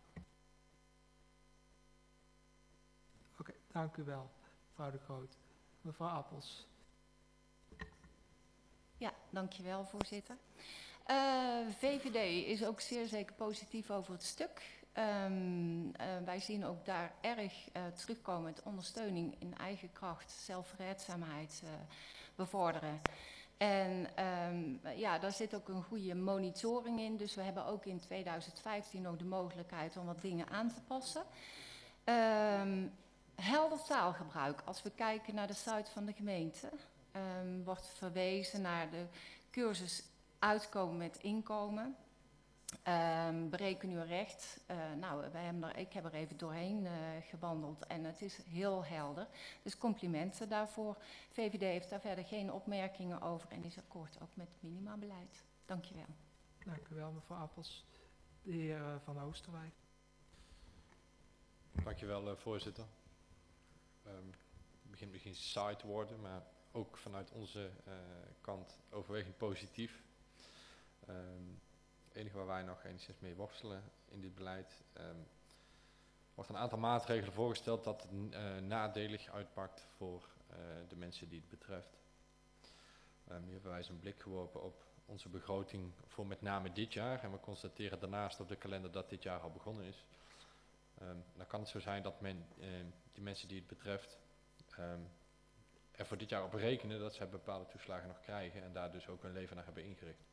Oké, okay, dank u wel, mevrouw De Groot. Mevrouw Appels. Ja, dankjewel voorzitter. Uh, V V D is ook zeer zeker positief over het stuk. Um, uh, wij zien ook daar erg uh, terugkomen met ondersteuning in eigen kracht, zelfredzaamheid uh, bevorderen. En um, ja, daar zit ook een goede monitoring in. Dus we hebben ook in tweeduizend vijftien nog de mogelijkheid om wat dingen aan te passen. Um, helder taalgebruik. Als we kijken naar de site van de gemeente, um, wordt verwezen naar de cursus uitkomen met inkomen. Um, bereken uw recht. Uh, nou, wij hebben er, ik heb er even doorheen uh, gewandeld en het is heel helder. Dus complimenten daarvoor. V V D heeft daar verder geen opmerkingen over en is akkoord ook met het minimabeleid. Dank je wel. Dank u wel, mevrouw Appels. De heer uh, Van Oosterwijk. Dank je wel, uh, voorzitter. Um, het begint misschien saai te worden, maar ook vanuit onze uh, kant overwegend positief. Um, Het enige waar wij nog enigszins mee worstelen in dit beleid, um, wordt een aantal maatregelen voorgesteld dat het uh, nadelig uitpakt voor uh, de mensen die het betreft. Um, nu hebben wij eens een blik geworpen op onze begroting voor met name dit jaar en we constateren daarnaast op de kalender dat dit jaar al begonnen is. Um, dan kan het zo zijn dat men, uh, die mensen die het betreft um, er voor dit jaar op rekenen dat zij bepaalde toeslagen nog krijgen en daar dus ook hun leven naar hebben ingericht.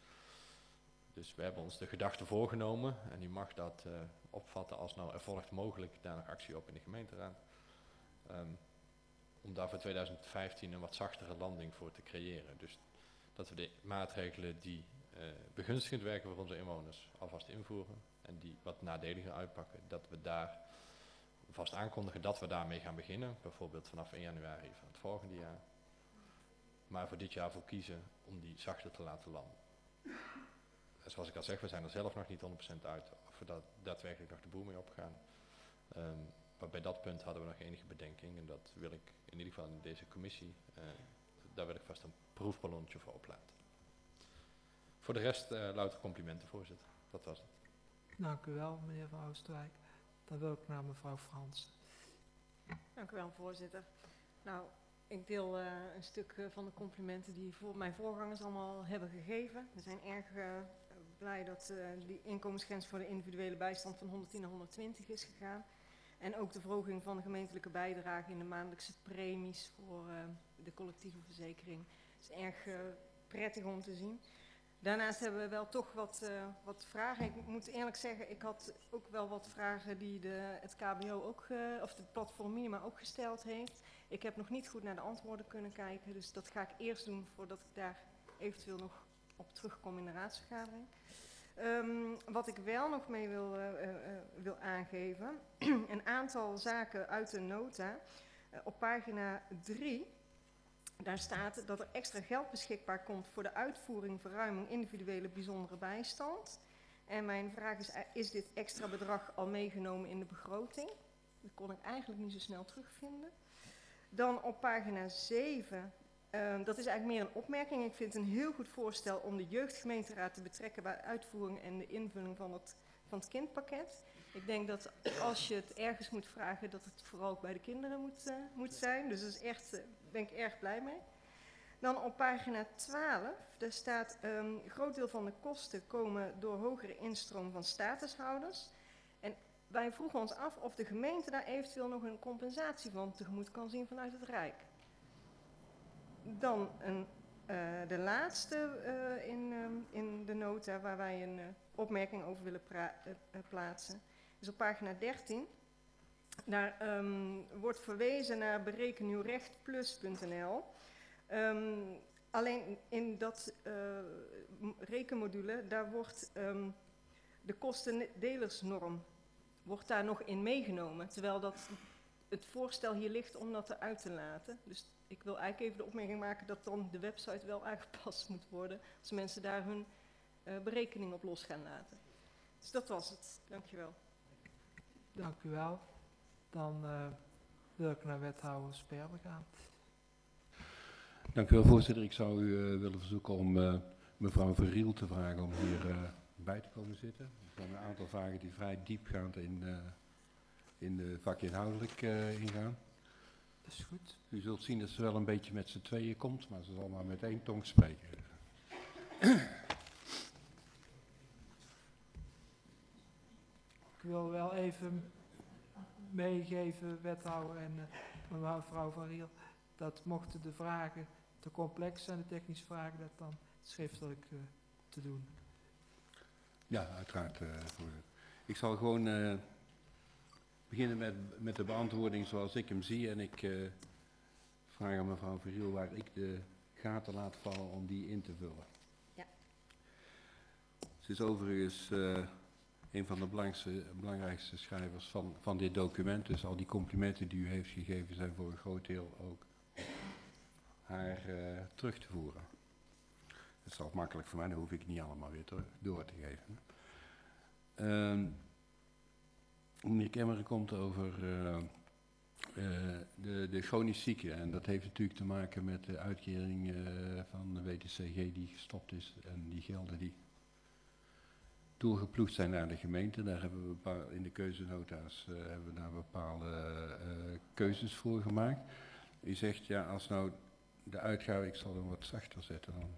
Dus we hebben ons de gedachte voorgenomen en u mag dat uh, opvatten als nou er volgt mogelijk daar nog actie op in de gemeenteraad. Um, om daar voor tweeduizend vijftien een wat zachtere landing voor te creëren. Dus dat we de maatregelen die uh, begunstigend werken voor onze inwoners alvast invoeren. En die wat nadeliger uitpakken, dat we daar vast aankondigen dat we daarmee gaan beginnen. Bijvoorbeeld vanaf één januari van het volgende jaar. Maar voor dit jaar voor kiezen om die zachter te laten landen. Zoals ik al zeg, we zijn er zelf nog niet honderd procent uit of we dat daadwerkelijk nog de boel mee opgaan. Um, maar bij dat punt hadden we nog enige bedenking en dat wil ik in ieder geval in deze commissie, uh, daar wil ik vast een proefballonnetje voor oplaten. Voor de rest uh, louter complimenten, voorzitter. Dat was het. Dank u wel, meneer Van Oosterwijk. Dan wil ik naar mevrouw Frans. Dank u wel, voorzitter. Nou, ik deel uh, een stuk uh, van de complimenten die voor mijn voorgangers allemaal hebben gegeven. We zijn erg uh, blij dat uh, die inkomensgrens voor de individuele bijstand van honderdtien naar honderdtwintig is gegaan. En ook de verhoging van de gemeentelijke bijdrage in de maandelijkse premies voor uh, de collectieve verzekering. Het is erg uh, prettig om te zien. Daarnaast hebben we wel toch wat, uh, wat vragen. Ik moet eerlijk zeggen, ik had ook wel wat vragen die de, het K B O ook, uh, of de platform Minima ook gesteld heeft. Ik heb nog niet goed naar de antwoorden kunnen kijken, dus dat ga ik eerst doen voordat ik daar eventueel nog op terugkom in de raadsvergadering. Um, wat ik wel nog mee wil, uh, uh, wil aangeven, een aantal zaken uit de nota. Uh, op pagina drie, daar staat dat er extra geld beschikbaar komt voor de uitvoering, verruiming, individuele bijzondere bijstand. En mijn vraag is, is dit extra bedrag al meegenomen in de begroting? Dat kon ik eigenlijk niet zo snel terugvinden. Dan op pagina zeven, uh, dat is eigenlijk meer een opmerking. Ik vind het een heel goed voorstel om de jeugdgemeenteraad te betrekken bij uitvoering en de invulling van het, van het kindpakket. Ik denk dat als je het ergens moet vragen, dat het vooral ook bij de kinderen moet, uh, moet zijn. Dus daar is echt, uh, ben ik erg blij mee. Dan op pagina twaalf, daar staat um, een groot deel van de kosten komen door hogere instroom van statushouders. En wij vroegen ons af of de gemeente daar eventueel nog een compensatie van tegemoet kan zien vanuit het Rijk. Dan een, uh, de laatste uh, in, um, in de nota waar wij een uh, opmerking over willen pra- uh, uh, plaatsen. Dus op pagina dertien. Daar um, wordt verwezen naar berekenuwrecht plus punt n l. Um, alleen in dat uh, rekenmodule, daar wordt um, de kostendelersnorm wordt daar nog in meegenomen. Terwijl dat het voorstel hier ligt om dat eruit te laten. Dus ik wil eigenlijk even de opmerking maken dat dan de website wel aangepast moet worden. Als mensen daar hun uh, berekening op los gaan laten. Dus dat was het. Dankjewel. Dank u wel. Dan uh, wil ik naar wethouder Sperber gaan. Dank u wel, voorzitter. Ik zou u uh, willen verzoeken om uh, mevrouw Verriel te vragen om hier uh, bij te komen zitten. Er zijn een aantal vragen die vrij diepgaand in, uh, in de vakinhoudelijk uh, ingaan. Dat is goed. U zult zien dat ze wel een beetje met z'n tweeën komt, maar ze zal maar met één tong spreken. wil wel even meegeven, wethouder en uh, mevrouw Van Riel, dat mochten de vragen te complex zijn, de technische vragen, dat dan schriftelijk uh, te doen. Ja, uiteraard. Uh, ik zal gewoon uh, beginnen met, met de beantwoording zoals ik hem zie. En ik uh, vraag aan mevrouw Van Riel waar ik de gaten laat vallen om die in te vullen. Ja. Ze is overigens uh, een van de belangrijkste, belangrijkste schrijvers van, van dit document. Dus al die complimenten die u heeft gegeven zijn voor een groot deel ook haar uh, terug te voeren. Dat is al makkelijk voor mij, dan hoef ik het niet allemaal weer terug, door te geven. Uh, meneer Kemmeren komt over uh, uh, de, de chronisch zieken. En dat heeft natuurlijk te maken met de uitkering uh, van de W T C G die gestopt is. En die gelden die doorgeploegd zijn naar de gemeente. Daar hebben we bepaal, in de keuzenota's uh, hebben we daar bepaalde uh, keuzes voor gemaakt. U zegt, ja, als nou de uitgaven, ik zal hem wat zachter zetten dan.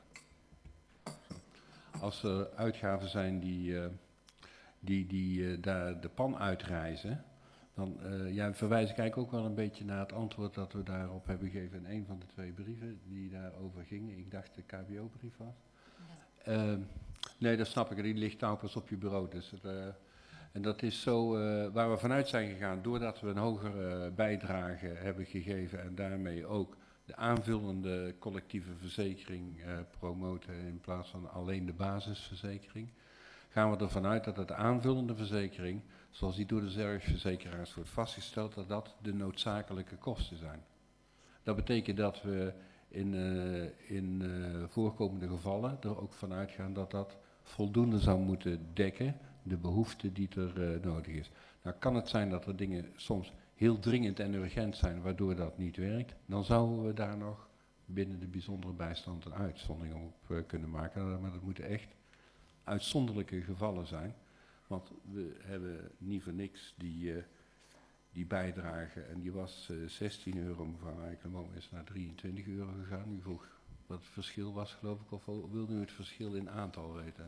Als er uitgaven zijn die, uh, die, die uh, daar de pan uitreizen, dan uh, ja, verwijs ik eigenlijk ook wel een beetje naar het antwoord dat we daarop hebben gegeven in een van de twee brieven die daarover gingen. Ik dacht de K B O-brief was. Ja. Uh, nee, dat snap ik. Die ligt nou pas op je bureau. Dus, uh, en dat is zo uh, waar we vanuit zijn gegaan, doordat we een hogere bijdrage hebben gegeven en daarmee ook de aanvullende collectieve verzekering uh, promoten in plaats van alleen de basisverzekering, gaan we ervan uit dat de aanvullende verzekering, zoals die door de zorgverzekeraars wordt vastgesteld, dat dat de noodzakelijke kosten zijn. Dat betekent dat we in, uh, in uh, voorkomende gevallen er ook van uitgaan dat dat voldoende zou moeten dekken, de behoefte die er uh, nodig is. Nou kan het zijn dat er dingen soms heel dringend en urgent zijn, waardoor dat niet werkt, dan zouden we daar nog binnen de bijzondere bijstand een uitzondering op uh, kunnen maken. Maar dat moeten echt uitzonderlijke gevallen zijn. Want we hebben niet voor niks die, uh, die bijdrage, en die was uh, zestien euro, mevrouw Eikelenboom is naar drieëntwintig euro gegaan. U vroeg wat het verschil was, geloof ik, of wilde u het verschil in aantal weten?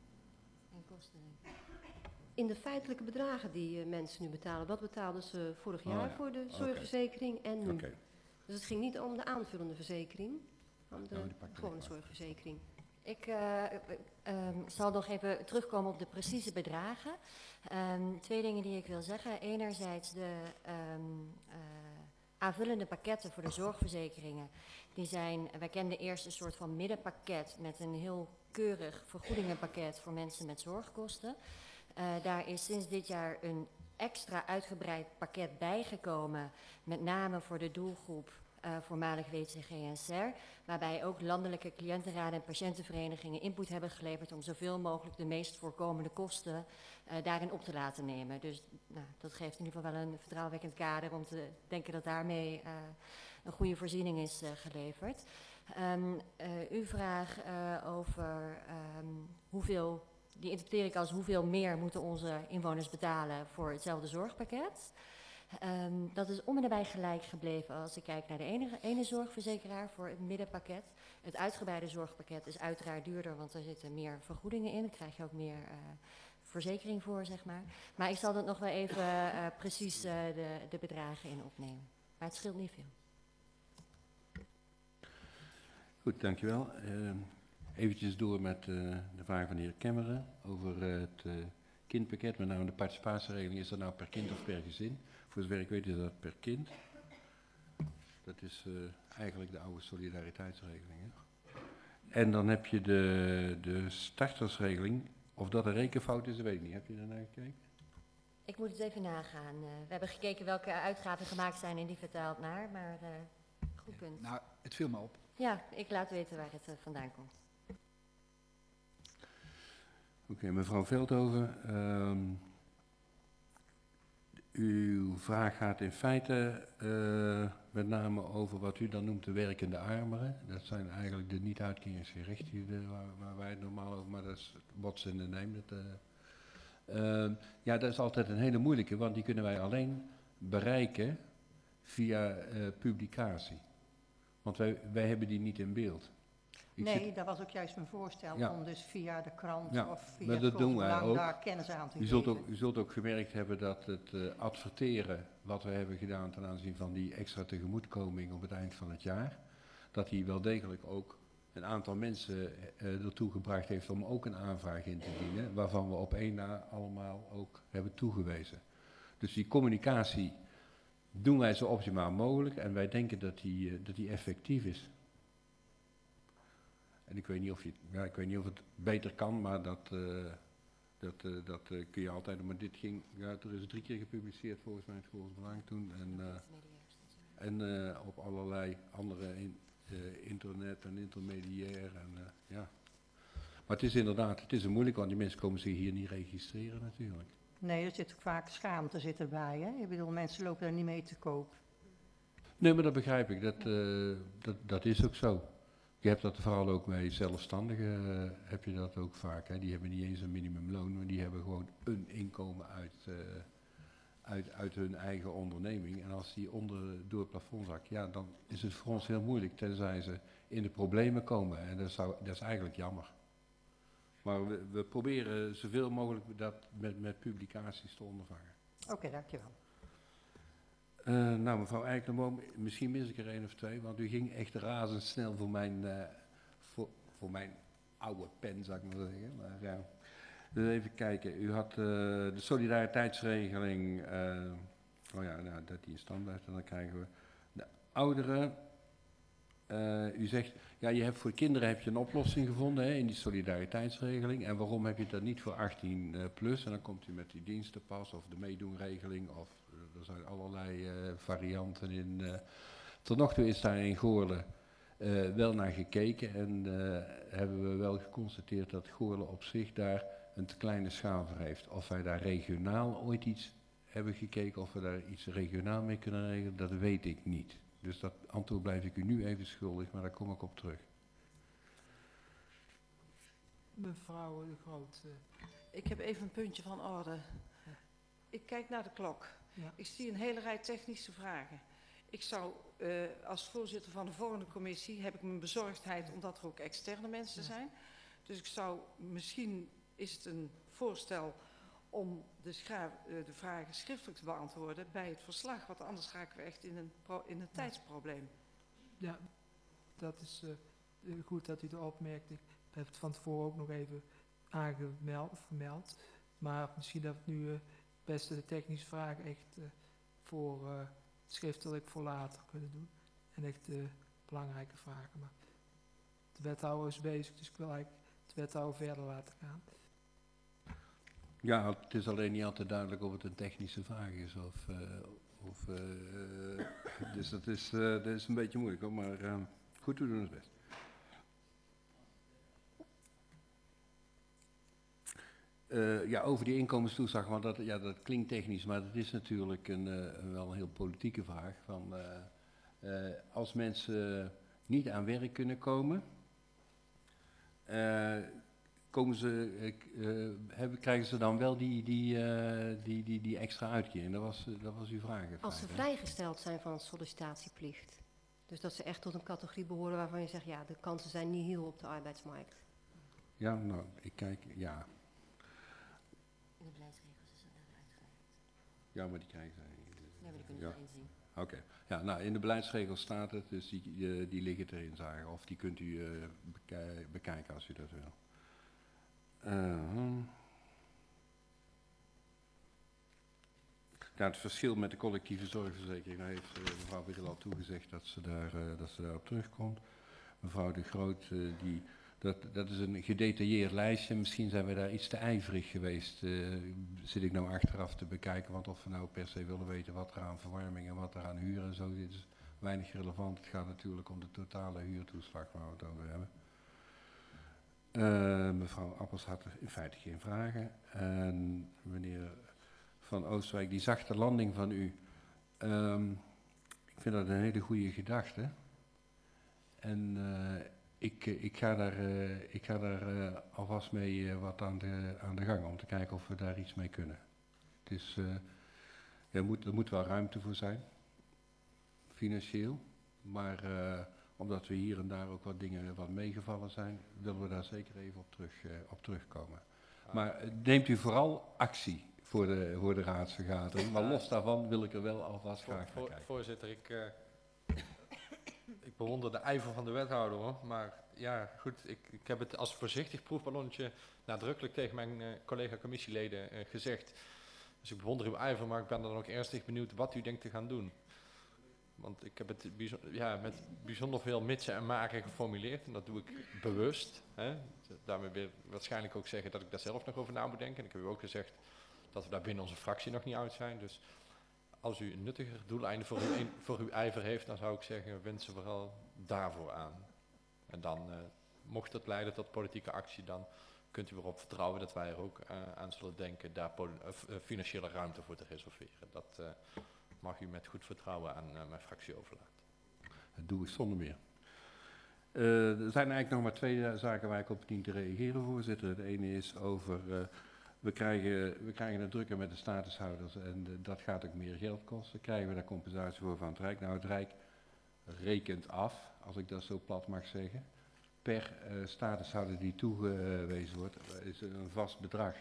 En kosten. In de feitelijke bedragen die uh, mensen nu betalen, wat betaalden ze vorig jaar oh, ja. voor de zorgverzekering okay. en nu? Okay. Dus het ging niet om de aanvullende verzekering, om de oh, gewone zorgverzekering. Ik uh, uh, um, zal nog even terugkomen op de precieze bedragen. Um, twee dingen die ik wil zeggen. Enerzijds de um, uh, aanvullende pakketten voor de zorgverzekeringen. Die zijn, wij kenden eerst een soort van middenpakket met een heel keurig vergoedingenpakket voor mensen met zorgkosten. Uh, daar is sinds dit jaar een extra uitgebreid pakket bijgekomen, met name voor de doelgroep uh, voormalig W T C G en S E R, waarbij ook landelijke cliëntenraden en patiëntenverenigingen input hebben geleverd om zoveel mogelijk de meest voorkomende kosten uh, daarin op te laten nemen. Dus nou, dat geeft in ieder geval wel een vertrouwenwekkend kader om te denken dat daarmee uh, een goede voorziening is uh, geleverd. Um, uh, uw vraag uh, over um, hoeveel... Die interpreteer ik als hoeveel meer moeten onze inwoners betalen voor hetzelfde zorgpakket. Um, dat is om en nabij gelijk gebleven als ik kijk naar de ene, ene zorgverzekeraar voor het middenpakket. Het uitgebreide zorgpakket is uiteraard duurder, want er zitten meer vergoedingen in. Daar krijg je ook meer uh, verzekering voor, zeg maar. Maar ik zal dat nog wel even uh, precies uh, de, de bedragen in opnemen. Maar het scheelt niet veel. Goed, dankjewel. Uh, Eventjes door met uh, de vraag van de heer Kemmeren over uh, het uh, kindpakket, met name de participatieregeling. Is dat nou per kind of per gezin? Voor zover ik weet is dat per kind. Dat is uh, eigenlijk de oude solidariteitsregeling. Hè? En dan heb je de, de startersregeling. Of dat een rekenfout is, dat weet ik niet. Heb je daarnaar gekeken? Ik moet het even nagaan. Uh, we hebben gekeken welke uitgaven gemaakt zijn en die vertaald naar, maar uh, goed punt. Ja, nou, het viel me op. Ja, ik laat weten waar het uh, vandaan komt. Oké, okay, mevrouw Veldhoven, um, uw vraag gaat in feite uh, met name over wat u dan noemt de werkende armeren. Dat zijn eigenlijk de niet-uitkeringsgerechtigden waar, waar wij het normaal over, maar dat is what's in the name. Dat, uh, uh, ja, dat is altijd een hele moeilijke, want die kunnen wij alleen bereiken via uh, publicatie. Want wij, wij hebben die niet in beeld. Ik nee, zit, dat was ook juist mijn voorstel, Ja. om dus via de krant Ja, of via maar het dat doen wij Koopbelang ook. daar kennis aan te u, geven. zult ook, u zult ook gemerkt hebben dat het uh, adverteren wat we hebben gedaan ten aanzien van die extra tegemoetkoming op het eind van het jaar, dat die wel degelijk ook een aantal mensen uh, ertoe gebracht heeft om ook een aanvraag in te dienen, waarvan we op één na allemaal ook hebben toegewezen. Dus die communicatie doen wij zo optimaal mogelijk en wij denken dat die, uh, dat die effectief is. En ik weet niet of, je, ja, ik weet niet of het beter kan, maar dat, uh, dat, uh, dat uh, kun je altijd doen. Maar dit ging, ja, er is drie keer gepubliceerd volgens mij in het Goorles Belang toen. En, uh, en uh, op allerlei andere in, uh, internet en intermediair. En, uh, ja. Maar het is inderdaad, het is een moeilijk, want die mensen komen zich hier niet registreren natuurlijk. Nee, er zit ook vaak schaamte zit erbij. Hè? Ik bedoel, mensen lopen daar niet mee te koop. Nee, maar dat begrijp ik. Dat, uh, dat, dat is ook zo. Je hebt dat vooral ook bij zelfstandigen, uh, heb je dat ook vaak. Hè? Die hebben niet eens een minimumloon, maar die hebben gewoon een inkomen uit, uh, uit, uit hun eigen onderneming. En als die onder door het plafond zakt, ja, dan is het voor ons heel moeilijk, tenzij ze in de problemen komen. En dat, zou, dat is eigenlijk jammer. Maar we, we proberen zoveel mogelijk dat met, met publicaties te ondervangen. Oké, okay, dankjewel. Uh, nou, mevrouw Eikelenboom, misschien mis ik er één of twee, want u ging echt razendsnel voor mijn, uh, voor, voor mijn oude pen, zou ik maar zeggen. Maar, ja. Dus even kijken, u had uh, de solidariteitsregeling, uh, oh ja, nou, dat die in stand blijft, en dan krijgen we de ouderen. Uh, u zegt, ja, je hebt voor kinderen heb je een oplossing gevonden, hè, in die solidariteitsregeling. En waarom heb je dat niet voor achttien plus? En dan komt u met die dienstenpas of de meedoenregeling of uh, er zijn allerlei uh, varianten in. Uh, tot nog toe is daar in Goorlen uh, wel naar gekeken en uh, hebben we wel geconstateerd dat Goorlen op zich daar een te kleine schaal voor heeft. Of wij daar regionaal ooit iets hebben gekeken, of we daar iets regionaal mee kunnen regelen, dat weet ik niet. Dus dat antwoord blijf ik u nu even schuldig, maar daar kom ik op terug. Mevrouw de Groot. Uh, ik heb even een puntje van orde. Ja. Ik kijk naar de klok. Ja. Ik zie een hele rij technische vragen. Ik zou, uh, als voorzitter van de volgende commissie, heb ik mijn bezorgdheid omdat er ook externe mensen ja. zijn. Dus ik zou, misschien is het een voorstel om de, de vragen schriftelijk te beantwoorden bij het verslag, want anders raken we echt in een, pro, in een ja. tijdsprobleem. Ja, dat is uh, goed dat u dat opmerkt. Ik heb het van tevoren ook nog even aangemeld, vermeld. Maar misschien dat we nu uh, best de technische vragen echt uh, voor uh, schriftelijk voor later kunnen doen. En echt uh, belangrijke vragen. Maar de wethouder is bezig, dus ik wil eigenlijk de wethouder verder laten gaan. Ja, het is alleen niet altijd duidelijk of het een technische vraag is. Of, uh, of, uh, dus dat is, uh, dat is een beetje moeilijk hoor, maar uh, goed, we doen het best. Uh, ja, over die inkomenstoeslag, want dat, ja, dat klinkt technisch, maar dat is natuurlijk een, uh, wel een heel politieke vraag. Van, uh, uh, als mensen niet aan werk kunnen komen, uh, komen ze, uh, hebben, krijgen ze dan wel die, die, uh, die, die, die extra uitkering? Dat was, dat was uw vraag. Als ze vrijgesteld zijn van sollicitatieplicht. Dus dat ze echt tot een categorie behoren waarvan je zegt, ja, de kansen zijn niet heel op de arbeidsmarkt. Ja, nou, ik kijk, ja. In de beleidsregels is dat uitgelegd. Ja, maar die krijgen ze niet. Nee, maar die kunnen ja. ze inzien. Oké. Okay. Ja, nou, in de beleidsregels staat het, dus die, uh, die liggen erin, zagen. Of die kunt u uh, beki- bekijken als u dat wil. Uh, ja, het verschil met de collectieve zorgverzekering, daar heeft uh, mevrouw Wittel al toegezegd dat ze, daar, uh, dat ze daarop terugkomt. Mevrouw de Groot, uh, die, dat, dat is een gedetailleerd lijstje. Misschien zijn we daar iets te ijverig geweest. Uh, zit ik nou achteraf te bekijken, want of we nou per se willen weten wat er aan verwarming en wat er aan huur en zo zit, is weinig relevant. Het gaat natuurlijk om de totale huurtoeslag waar we het over hebben. Uh, mevrouw Appels had er in feite geen vragen. En meneer Van Oosterwijk, die zachte landing van u, um, ik vind dat een hele goede gedachte. En uh, ik, ik ga daar, uh, ik ga daar uh, alvast mee uh, wat aan de, aan de gang om te kijken of we daar iets mee kunnen. Het is, uh, er, moet, er moet wel ruimte voor zijn, financieel. Maar uh, omdat we hier en daar ook wat dingen wat meegevallen zijn, willen we daar zeker even op, terug, uh, op terugkomen. Ah. Maar uh, neemt u vooral actie voor de, voor de raadsvergadering. Maar los daarvan wil ik er wel alvast Voor, graag naar voor, kijken. voorzitter, ik, uh, ik bewonder de ijver van de wethouder hoor. Maar ja, goed, ik, ik heb het als voorzichtig proefballonnetje nadrukkelijk tegen mijn uh, collega-commissieleden uh, gezegd. Dus ik bewonder uw ijver, maar ik ben dan ook ernstig benieuwd wat u denkt te gaan doen. Want ik heb het bijzonder, ja, met bijzonder veel mitsen en maken geformuleerd. En dat doe ik bewust. Hè. Daarmee wil ik waarschijnlijk ook zeggen dat ik daar zelf nog over na moet denken. En ik heb u ook gezegd dat we daar binnen onze fractie nog niet uit zijn. Dus als u een nuttiger doeleinde voor uw, voor uw ijver heeft, dan zou ik zeggen, wens ze vooral daarvoor aan. En dan, uh, mocht het leiden tot politieke actie, dan kunt u erop vertrouwen dat wij er ook uh, aan zullen denken daar uh, financiële ruimte voor te reserveren. Dat uh, mag u met goed vertrouwen aan uh, mijn fractie overlaten. Dat doe ik zonder meer. Uh, er zijn eigenlijk nog maar twee uh, zaken waar ik op dien te reageren, voorzitter. Het ene is over, uh, we, krijgen, we krijgen het drukker met de statushouders en uh, dat gaat ook meer geld kosten. Krijgen we daar compensatie voor van het Rijk? Nou, het Rijk rekent af, als ik dat zo plat mag zeggen. Per uh, statushouder die toegewezen wordt, is een vast bedrag.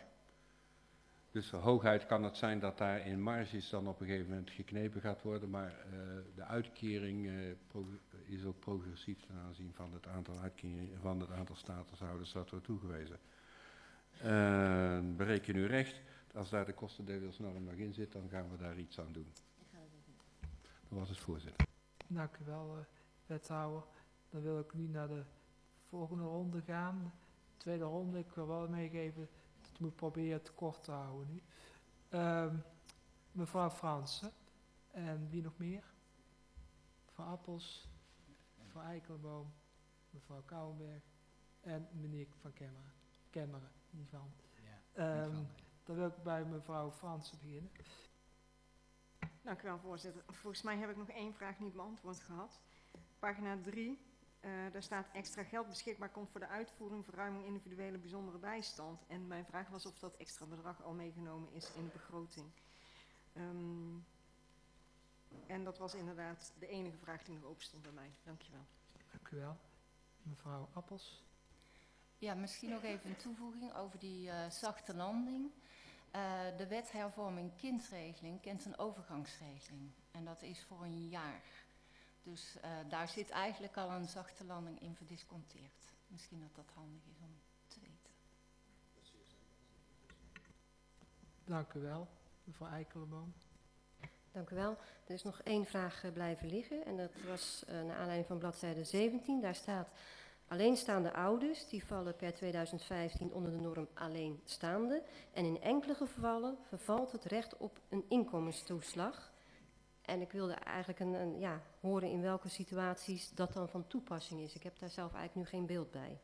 Dus hooguit kan het zijn dat daar in marges dan op een gegeven moment geknepen gaat worden, maar uh, de uitkering uh, is ook progressief ten aanzien van het aantal uitkeringen van het aantal statushouders dat wordt toegewezen. Uh, bereken u recht, als daar de kostendeelsnorm nog in zit, dan gaan we daar iets aan doen. Dat was het, voorzitter. Dank u wel, uh, wethouder. Dan wil ik nu naar de volgende ronde gaan. De tweede ronde, ik wil wel meegeven dat ik moet proberen het kort te houden nu. Uh, mevrouw Fransen. En wie nog meer? Mevrouw Appels, mevrouw Eikelenboom, mevrouw Kouwenberg en meneer Van Kemmeren. Kemmeren, niet van. Ja, um, dan wil ik bij mevrouw Fransen beginnen. Dank u wel, voorzitter. Volgens mij heb ik nog één vraag niet beantwoord gehad. Pagina drie. Uh, daar staat extra geld beschikbaar komt voor de uitvoering, verruiming individuele bijzondere bijstand. En mijn vraag was of dat extra bedrag al meegenomen is in de begroting. Um, en dat was inderdaad de enige vraag die nog open stond bij mij. Dank je wel. Dank u wel. Mevrouw Appels. Ja, misschien nog even een toevoeging over die uh, zachte landing. Uh, de wet hervorming kindregeling kent een overgangsregeling. En dat is voor een jaar. Dus uh, daar zit eigenlijk al een zachte landing in verdisconteerd. Misschien dat dat handig is om te weten. Dank u wel, mevrouw Eikelenboom. Dank u wel. Er is nog één vraag uh, blijven liggen. En dat was uh, naar aanleiding van bladzijde zeventien. Daar staat alleenstaande ouders, die vallen per tweeduizend vijftien onder de norm alleenstaande. En in enkele gevallen vervalt het recht op een inkomenstoeslag. En ik wilde eigenlijk een, een, ja, horen in welke situaties dat dan van toepassing is. Ik heb daar zelf eigenlijk nu geen beeld bij.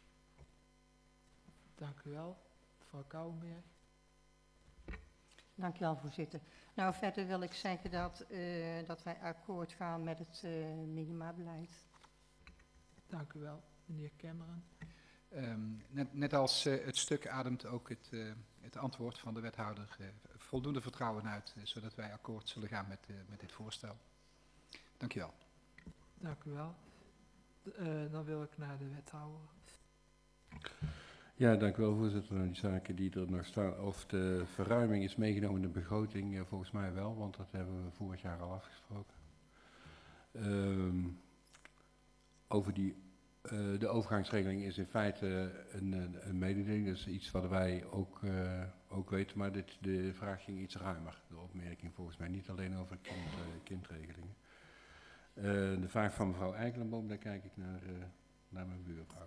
Dank u wel. Mevrouw Kouwenberg. Dank u wel, voorzitter. Nou, verder wil ik zeggen dat, uh, dat wij akkoord gaan met het uh, minimabeleid. Dank u wel, meneer Kemmeren. Um, net, net als uh, het stuk ademt ook het, uh, het antwoord van de wethouder uh, voldoende vertrouwen uit, uh, zodat wij akkoord zullen gaan met, uh, met dit voorstel. Dank je wel. Dank u wel. D uh, dan wil ik naar de wethouder. Ja, dank u wel, voorzitter. Die zaken die er nog staan, of de verruiming is meegenomen in de begroting, uh, volgens mij wel, want dat hebben we vorig jaar al afgesproken. Um, over die Uh, de overgangsregeling is in feite een, een, een mededeling, dat is iets wat wij ook, uh, ook weten, maar dit, de vraag ging iets ruimer. De opmerking volgens mij niet alleen over kind, uh, kindregelingen. Uh, de vraag van mevrouw Eikelenboom, daar kijk ik naar, uh, naar mijn buurvrouw.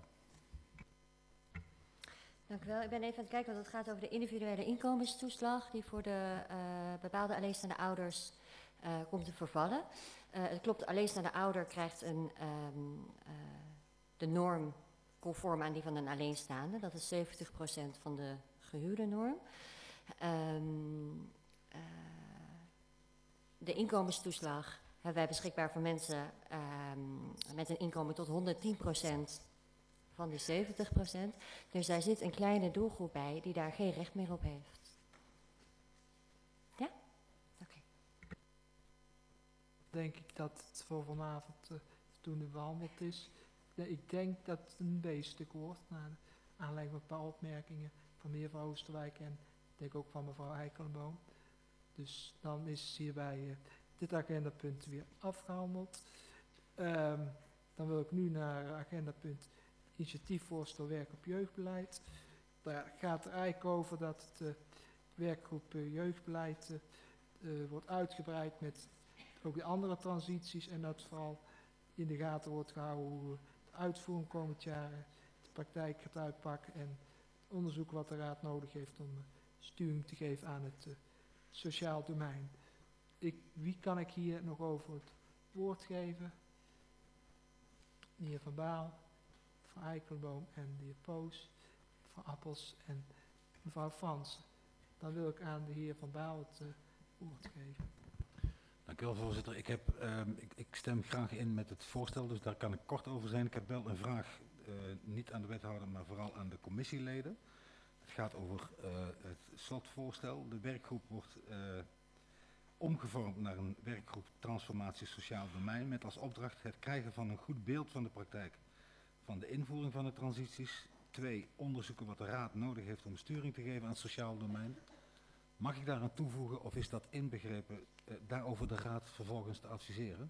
Dank u wel. Ik ben even aan het kijken, want het gaat over de individuele inkomenstoeslag die voor de uh, bepaalde alleenstaande ouders uh, komt te vervallen. Uh, het klopt, de alleenstaande ouder krijgt een... Um, uh, de norm conform aan die van een alleenstaande. Dat is zeventig procent van de gehuurde norm. Um, uh, de inkomenstoeslag hebben wij beschikbaar voor mensen um, met een inkomen tot honderdtien procent van die zeventig procent. Dus daar zit een kleine doelgroep bij die daar geen recht meer op heeft. Ja? Oké. Okay. Denk ik dat het voor vanavond uh, toen het behandeld is. Ja, ik denk dat het een B-stuk wordt, naar aanleiding van een paar opmerkingen van mevrouw Oosterwijk en ik denk ook van mevrouw Eikelboom. Dus dan is hierbij uh, dit agendapunt weer afgehandeld. Um, dan wil ik nu naar agendapunt initiatiefvoorstel werk op jeugdbeleid. Daar gaat er eigenlijk over dat het uh, werkgroep uh, jeugdbeleid uh, uh, wordt uitgebreid met ook de andere transities en dat vooral in de gaten wordt gehouden hoe de uitvoering komend jaar uh, de praktijk gaat uitpakken en onderzoek wat de raad nodig heeft om uh, sturing te geven aan het uh, sociaal domein. Ik, wie kan ik hier nog over het woord geven? De heer Van Baal, mevrouw Eikelboom en de heer Poos, mevrouw Appels en mevrouw Fransen. Dan wil ik aan de heer Van Baal het uh, woord geven. Dank u wel, voorzitter. Ik, heb, um, ik, ik stem graag in met het voorstel, dus daar kan ik kort over zijn. Ik heb wel een vraag, uh, niet aan de wethouder, maar vooral aan de commissieleden. Het gaat over uh, het slotvoorstel. De werkgroep wordt uh, omgevormd naar een werkgroep transformatie sociaal domein met als opdracht het krijgen van een goed beeld van de praktijk van de invoering van de transities. Twee, onderzoeken wat de raad nodig heeft om sturing te geven aan het sociaal domein. Mag ik daaraan toevoegen of is dat inbegrepen uh, daarover de raad vervolgens te adviseren?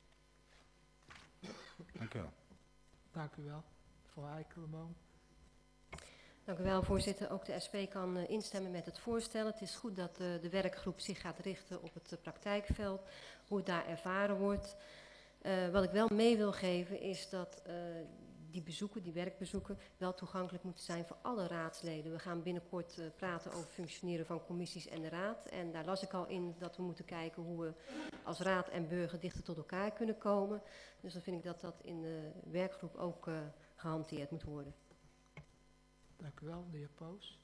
Dank u wel. Dank u wel, mevrouw Eikelboom. Dank u wel, voorzitter. Ook de S P kan uh, instemmen met het voorstel. Het is goed dat uh, de werkgroep zich gaat richten op het uh, praktijkveld, hoe het daar ervaren wordt. Uh, wat ik wel mee wil geven is dat uh, die bezoeken, die werkbezoeken, wel toegankelijk moeten zijn voor alle raadsleden. We gaan binnenkort uh, praten over functioneren van commissies en de raad. En daar las ik al in dat we moeten kijken hoe we als raad en burger dichter tot elkaar kunnen komen. Dus dan vind ik dat dat in de werkgroep ook uh, gehanteerd moet worden. Dank u wel, de heer Poos.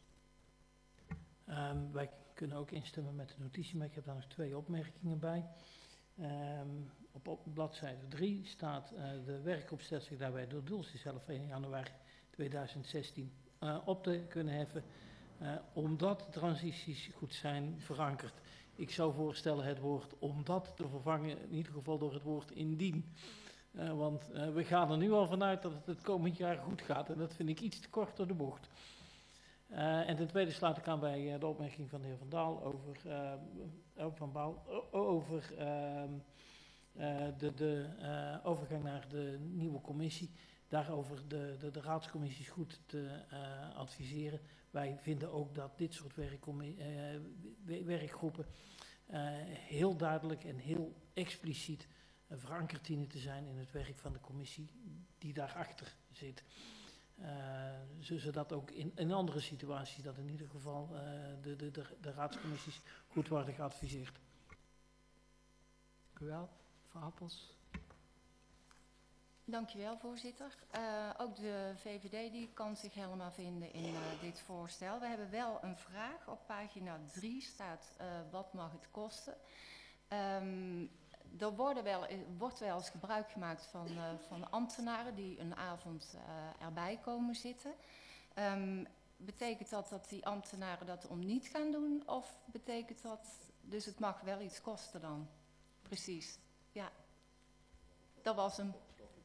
Um, wij kunnen ook instemmen met de notitie, maar ik heb daar nog twee opmerkingen bij. Um, op, op bladzijde drie staat uh, de werkgroep stelt zich daarbij door doel zichzelf één januari tweeduizend zestien uh, op te kunnen heffen, uh, omdat de transities goed zijn verankerd. Ik zou voorstellen het woord omdat te vervangen, in ieder geval door het woord indien. Uh, want uh, we gaan er nu al vanuit dat het het komend jaar goed gaat en dat vind ik iets te kort door de bocht. Uh, en ten tweede sluit ik aan bij uh, de opmerking van de heer Van Daal over, uh, van Baal, over uh, uh, de, de uh, overgang naar de nieuwe commissie. Daarover de, de, de raadscommissies goed te uh, adviseren. Wij vinden ook dat dit soort uh, werkgroepen uh, heel duidelijk en heel expliciet uh, verankerd dienen te zijn in het werk van de commissie die daarachter zit. Uh, zodat ook in, in andere situaties dat in ieder geval uh, de, de, de, de raadscommissies goed worden geadviseerd. Dank u wel, mevrouw Appels. Dank je wel, voorzitter. Uh, ook de V V D die kan zich helemaal vinden in uh, dit voorstel. We hebben wel een vraag. Op pagina drie staat uh, wat mag het kosten. Um, Er worden wel, wordt wel eens gebruik gemaakt van, uh, van ambtenaren die een avond uh, erbij komen zitten. Um, betekent dat dat die ambtenaren dat om niet gaan doen? Of betekent dat, dus het mag wel iets kosten dan? Precies, ja. Dat was hem.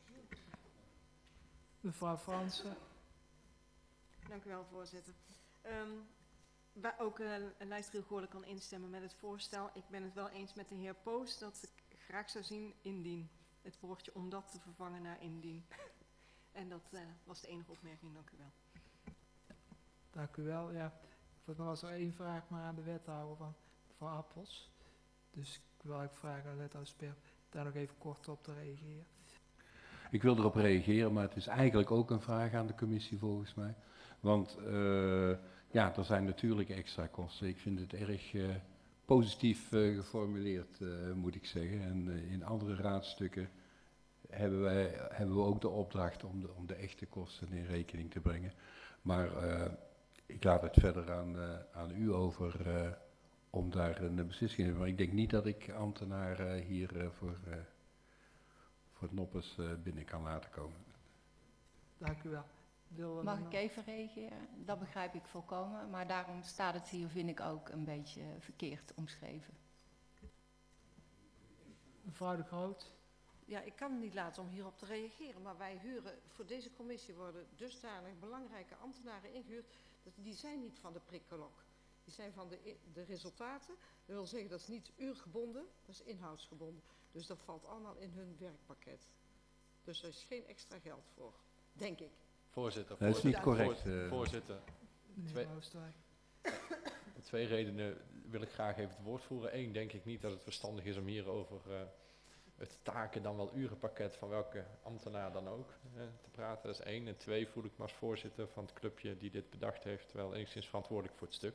Mevrouw Fransen. Dank u wel, voorzitter. Um, waar ook uh, Lijstriel Goorlen kan instemmen met het voorstel. Ik ben het wel eens met de heer Poos dat ik graag zou zien indien. Het woordje om dat te vervangen naar indien. En dat uh, was de enige opmerking. Dank u wel. Dank u wel. Ja, er was er één vraag maar aan de wethouder van mevrouw Appels. Dus ik wil ook vragen aan de wethouder Sperp daar nog even kort op te reageren. Ik wil erop reageren, maar het is eigenlijk ook een vraag aan de commissie volgens mij. Want uh, ja, er zijn natuurlijk extra kosten. Ik vind het erg uh, positief uh, geformuleerd, uh, moet ik zeggen. En uh, in andere raadstukken hebben, wij, hebben we ook de opdracht om de, om de echte kosten in rekening te brengen. Maar uh, ik laat het verder aan, uh, aan u over uh, om daar een beslissing te nemen. Maar ik denk niet dat ik ambtenaren hier uh, voor, uh, voor het noppes uh, binnen kan laten komen. Dank u wel. Wil Mag ik even reageren? Dat begrijp ik volkomen, maar daarom staat het hier, vind ik, ook een beetje verkeerd omschreven. Mevrouw de Groot. Ja, ik kan het niet laten om hierop te reageren, maar wij huren, voor deze commissie worden dusdanig belangrijke ambtenaren ingehuurd, dat die zijn niet van de prikkelok. Die zijn van de, de resultaten. Dat wil zeggen, dat is niet uurgebonden, dat is inhoudsgebonden. Dus dat valt allemaal in hun werkpakket. Dus er is geen extra geld voor, denk ik. Voorzitter, Dat is niet correct. Voor, uh. voorzitter. Twee, twee redenen wil ik graag even het woord voeren. Eén, denk ik niet dat het verstandig is om hier over uh, het taken dan wel urenpakket van welke ambtenaar dan ook uh, te praten. Dat is één. En twee, voel ik me als voorzitter van het clubje die dit bedacht heeft wel enigszins verantwoordelijk voor het stuk.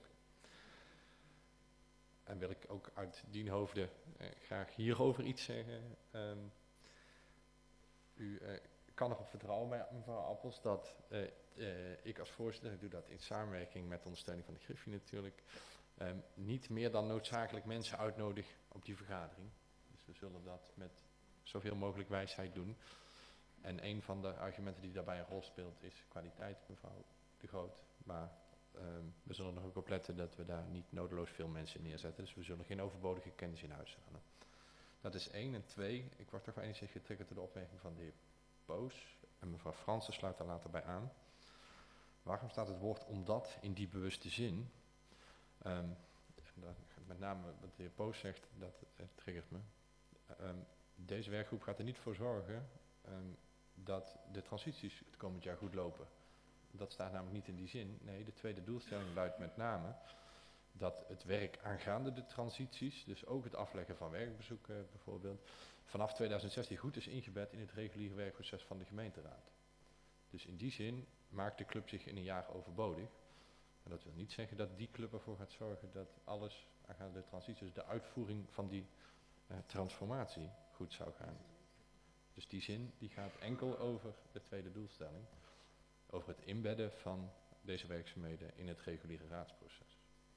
En wil ik ook uit dien hoofde uh, graag hierover iets zeggen. Um, u uh, kan erop vertrouwen, mevrouw Appels, dat uh, uh, ik als voorzitter, ik doe dat in samenwerking met de ondersteuning van de Griffie natuurlijk, um, niet meer dan noodzakelijk mensen uitnodig op die vergadering. Dus we zullen dat met zoveel mogelijk wijsheid doen. En een van de argumenten die daarbij een rol speelt is kwaliteit, mevrouw De Groot. Maar um, we zullen er ook op letten dat we daar niet nodeloos veel mensen neerzetten. Dus we zullen geen overbodige kennis in huis halen. Dat is één. En twee, ik word toch wel enigszins getriggerd door de opmerking van de heer Poos. En mevrouw Fransen sluit daar later bij aan. Waarom staat het woord omdat in die bewuste zin? Um, dat, met name wat de heer Poos zegt, dat uh, triggert me. Um, deze werkgroep gaat er niet voor zorgen um, dat de transities het komend jaar goed lopen. Dat staat namelijk niet in die zin. Nee, de tweede doelstelling luidt met name dat het werk aangaande de transities, dus ook het afleggen van werkbezoeken bijvoorbeeld, vanaf tweeduizend zestien goed is ingebed in het reguliere werkproces van de gemeenteraad. Dus in die zin maakt de club zich in een jaar overbodig. Maar dat wil niet zeggen dat die club ervoor gaat zorgen dat alles aangaande de transities, dus de uitvoering van die uh, transformatie goed zou gaan. Dus die zin die gaat enkel over de tweede doelstelling, over het inbedden van deze werkzaamheden in het reguliere raadsproces.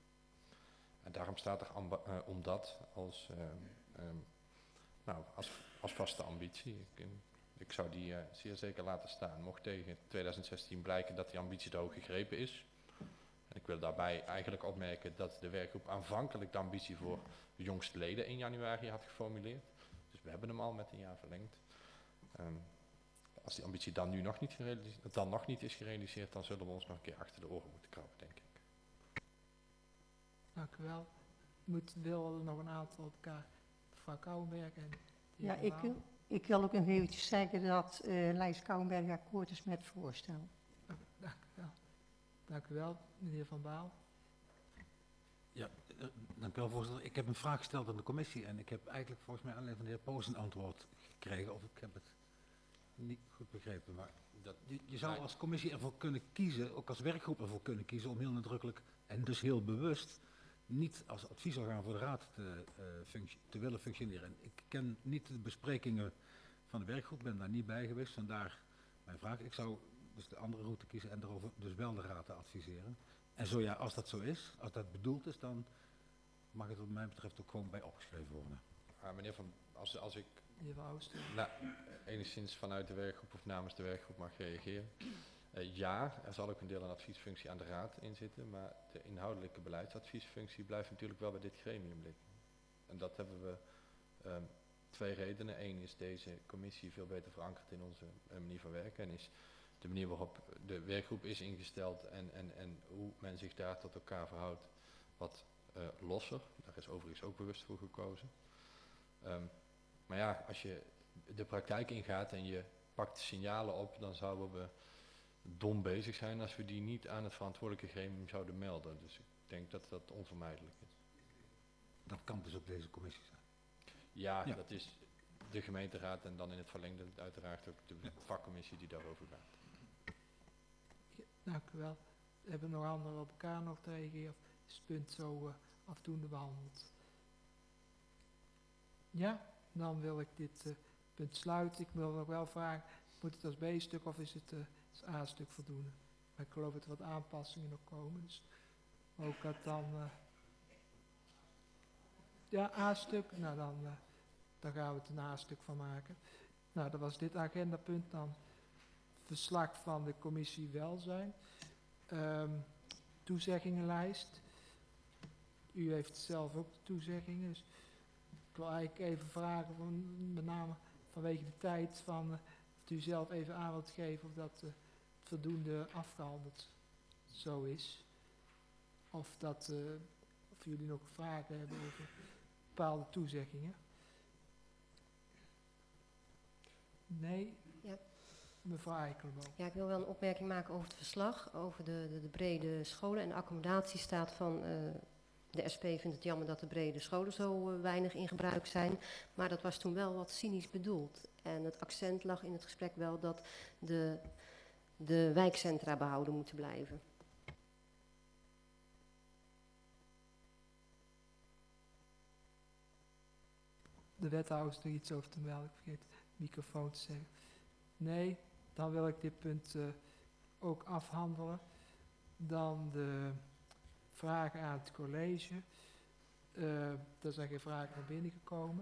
En daarom staat er amba, uh, omdat als, uh, um, nou, als, als vaste ambitie. Ik, ik zou die uh, zeer zeker laten staan. Mocht tegen tweeduizend zestien blijken dat die ambitie te hoog gegrepen is. En ik wil daarbij eigenlijk opmerken dat de werkgroep aanvankelijk de ambitie voor de jongste leden in januari had geformuleerd. Dus we hebben hem al met een jaar verlengd. Um, als die ambitie dan nu nog niet, gerealiseerd, dan nog niet is gerealiseerd, dan zullen we ons nog een keer achter de oren moeten krabben, denk ik. Dank u wel. Moet wil nog een aantal op elkaar. Mevrouw Kouwenberg en de heer Ja, Van ik Baal. wil, ik wil ook nog eventjes zeggen dat uh, Lijs Kouwenberg akkoord is met het voorstel. Dank u wel. Dank u wel, meneer Van Baal. Ja, uh, dank u wel, voorzitter. Ik heb een vraag gesteld aan de commissie en ik heb eigenlijk volgens mij alleen van de heer Poos een antwoord gekregen. Of ik heb het niet goed begrepen, maar dat, je, je zou als commissie ervoor kunnen kiezen, ook als werkgroep ervoor kunnen kiezen, om heel nadrukkelijk en dus heel bewust niet als adviesorgaan voor de raad te, uh, functie, te willen functioneren. En ik ken niet de besprekingen van de werkgroep, ben daar niet bij geweest, vandaar mijn vraag. Ik zou dus de andere route kiezen en daarover dus wel de raad te adviseren. En zo ja, als dat zo is, als dat bedoeld is, dan mag het wat mij betreft ook gewoon bij opgeschreven worden. Uh, meneer Van, als, als ik nou, enigszins vanuit de werkgroep of namens de werkgroep mag reageren. Uh, ja, er zal ook een deel aan adviesfunctie aan de raad in zitten, maar de inhoudelijke beleidsadviesfunctie blijft natuurlijk wel bij dit gremium liggen. En dat hebben we um, twee redenen. Eén is deze commissie veel beter verankerd in onze uh, manier van werken en is de manier waarop de werkgroep is ingesteld en, en, en hoe men zich daar tot elkaar verhoudt wat uh, losser. Daar is overigens ook bewust voor gekozen. Um, maar ja, als je de praktijk ingaat en je pakt signalen op, dan zouden we dom bezig zijn als we die niet aan het verantwoordelijke gremium zouden melden. Dus ik denk dat dat onvermijdelijk is. Dat kan dus ook deze commissie zijn. Ja, ja. Dat is de gemeenteraad en dan in het verlengde uiteraard ook de ja. vakcommissie die daarover gaat. Ja, dank u wel. We hebben nog anderen op elkaar nog te reageren of is het punt zo uh, afdoende behandeld? Ja, dan wil ik dit uh, punt sluiten. Ik wil nog wel vragen, moet het als B-stuk of is het uh, als A-stuk voldoende? Maar ik geloof dat er wat aanpassingen nog komen, dus ook dat dan... Uh, ja, A-stuk, nou dan, uh, dan gaan we het een A-stuk van maken. Nou, dat was dit agendapunt dan. Verslag van de commissie Welzijn. Um, toezeggingenlijst. U heeft zelf ook de toezeggingen, dus ik wil eigenlijk even vragen van met name vanwege de tijd van, uh, dat u zelf even aan wilt geven of dat uh, voldoende afgehandeld zo is. Of, dat, uh, of jullie nog vragen hebben over bepaalde toezeggingen. Nee? Ja. Mevrouw Eikelboom. Ja, ik wil wel een opmerking maken over het verslag, over de, de, de brede scholen. En de accommodatie staat van, uh, de S P vindt het jammer dat de brede scholen zo uh, weinig in gebruik zijn. Maar dat was toen wel wat cynisch bedoeld. En het accent lag in het gesprek wel dat de, de wijkcentra behouden moeten blijven. De wethouder is er iets over te melden, ik vergeet de microfoon te zeggen. Nee, dan wil ik dit punt uh, ook afhandelen. Dan de vragen aan het college. Uh, er zijn geen vragen naar binnen gekomen.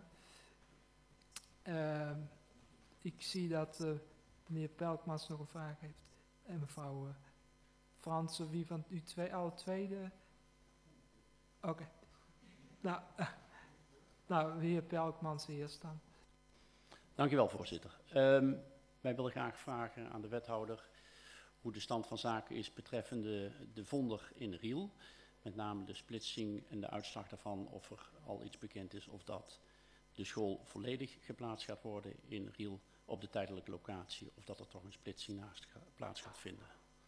Uh, ik zie dat uh, meneer Pelkmans nog een vraag heeft. En mevrouw uh, Fransen, wie van u twee, alle twee de... Oké. Okay. Nou, uh, nou, de heer Pelkmans eerst dan. Dank u wel, voorzitter. Um, wij willen graag vragen aan de wethouder hoe de stand van zaken is betreffende de vonder in Riel. Met name de splitsing en de uitslag daarvan, of er al iets bekend is of dat de school volledig geplaatst gaat worden in Riel op de tijdelijke locatie, of dat er toch een splitsing naast ga, plaats gaat vinden.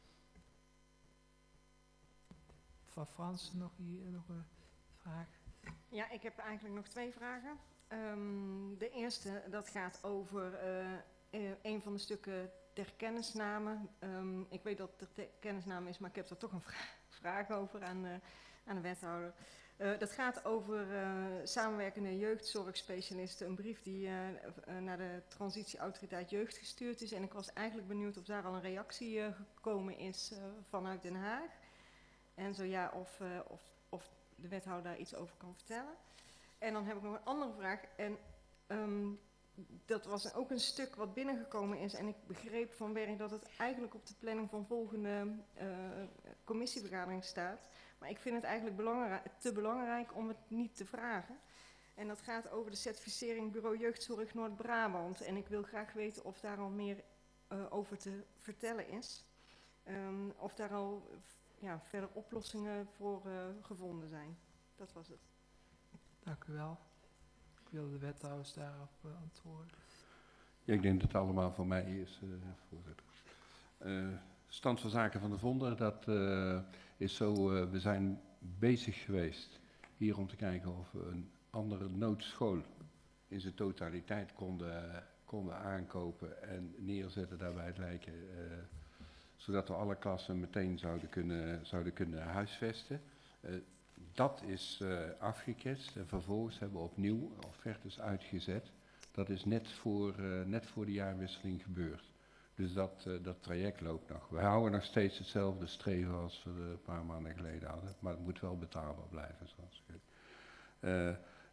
Van Fransen nog hier nog een vraag? Ja, ik heb eigenlijk nog twee vragen. Um, de eerste, dat gaat over uh, een van de stukken ter kennisname. Um, ik weet dat het ter kennisname is, maar ik heb er toch een vra vraag over aan, uh, aan de wethouder. Uh, dat gaat over uh, samenwerkende jeugdzorgspecialisten. Een brief die uh, uh, naar de transitieautoriteit jeugd gestuurd is. En ik was eigenlijk benieuwd of daar al een reactie uh, gekomen is uh, vanuit Den Haag. En zo ja, of, uh, of, of de wethouder daar iets over kan vertellen. En dan heb ik nog een andere vraag. En um, dat was ook een stuk wat binnengekomen is. En ik begreep van Berg dat het eigenlijk op de planning van volgende uh, commissievergadering staat. Maar ik vind het eigenlijk belangrijk, te belangrijk om het niet te vragen. En dat gaat over de certificering Bureau Jeugdzorg Noord-Brabant. En ik wil graag weten of daar al meer uh, over te vertellen is. Um, of daar al ja, verder oplossingen voor uh, gevonden zijn. Dat was het. Dank u wel. Ik wil de wethouders daarop uh, antwoorden. Ja, ik denk dat het allemaal voor mij is, uh, voorzitter. Uh, stand van zaken van de vonder, dat uh, is zo, uh, we zijn bezig geweest hier om te kijken of we een andere noodschool in zijn totaliteit konden, konden aankopen en neerzetten daarbij het lijken, uh, zodat we alle klassen meteen zouden kunnen, zouden kunnen huisvesten. Uh, Dat is uh, afgeketst en vervolgens hebben we opnieuw offertes uitgezet. Dat is net voor, uh, net voor de jaarwisseling gebeurd. Dus dat, uh, dat traject loopt nog. We houden nog steeds hetzelfde streven als we een paar maanden geleden hadden. Maar het moet wel betaalbaar blijven, zoals ik weet. Uh,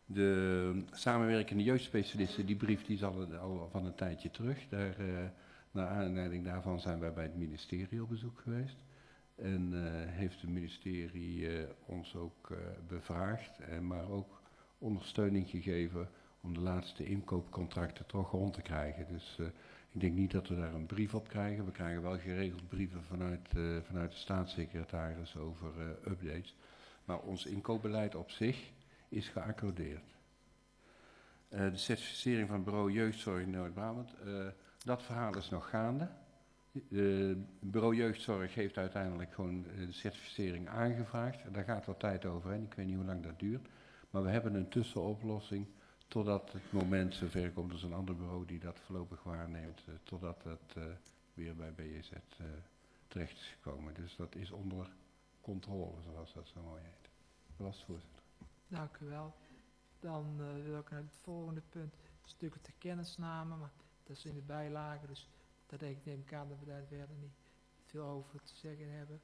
de samenwerkende jeugdspecialisten, die brief die is al, al van een tijdje terug. Daar, uh, naar aanleiding daarvan zijn wij bij het ministerie op bezoek geweest. En uh, heeft het ministerie uh, ons ook uh, bevraagd, uh, maar ook ondersteuning gegeven om de laatste inkoopcontracten toch rond te krijgen. Dus uh, ik denk niet dat we daar een brief op krijgen. We krijgen wel geregeld brieven vanuit, uh, vanuit de staatssecretaris over uh, updates. Maar ons inkoopbeleid op zich is geaccordeerd. Uh, de certificering van bureau jeugdzorg in Noord-Brabant, uh, dat verhaal is nog gaande. Het bureau jeugdzorg heeft uiteindelijk gewoon de certificering aangevraagd. Daar gaat wat tijd overheen, ik weet niet hoe lang dat duurt. Maar we hebben een tussenoplossing totdat het moment zover komt. Er is een ander bureau die dat voorlopig waarneemt, uh, totdat het uh, weer bij B J Z uh, terecht is gekomen. Dus dat is onder controle, zoals dat zo mooi heet. Dat was het, voorzitter. Dank u wel. Dan uh, wil ik naar het volgende punt. Stukken ter kennisname, maar dat is in de bijlage, dus daar denk ik, neem ik aan dat we daar verder niet veel over te zeggen hebben.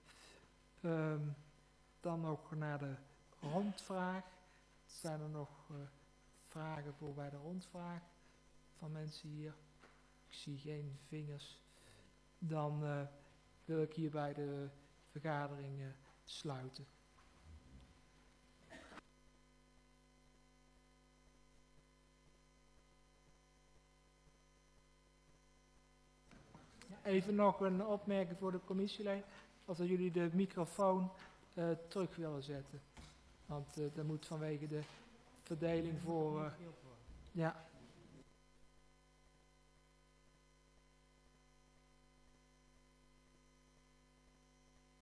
Um, dan nog naar de rondvraag. Zijn er nog uh, vragen voor bij de rondvraag van mensen hier? Ik zie geen vingers. Dan uh, wil ik hierbij de vergadering uh, sluiten. even nog een opmerking voor de commissieleden. Of dat jullie de microfoon uh, terug willen zetten. Want uh, dat moet vanwege de verdeling voor... Uh, ja.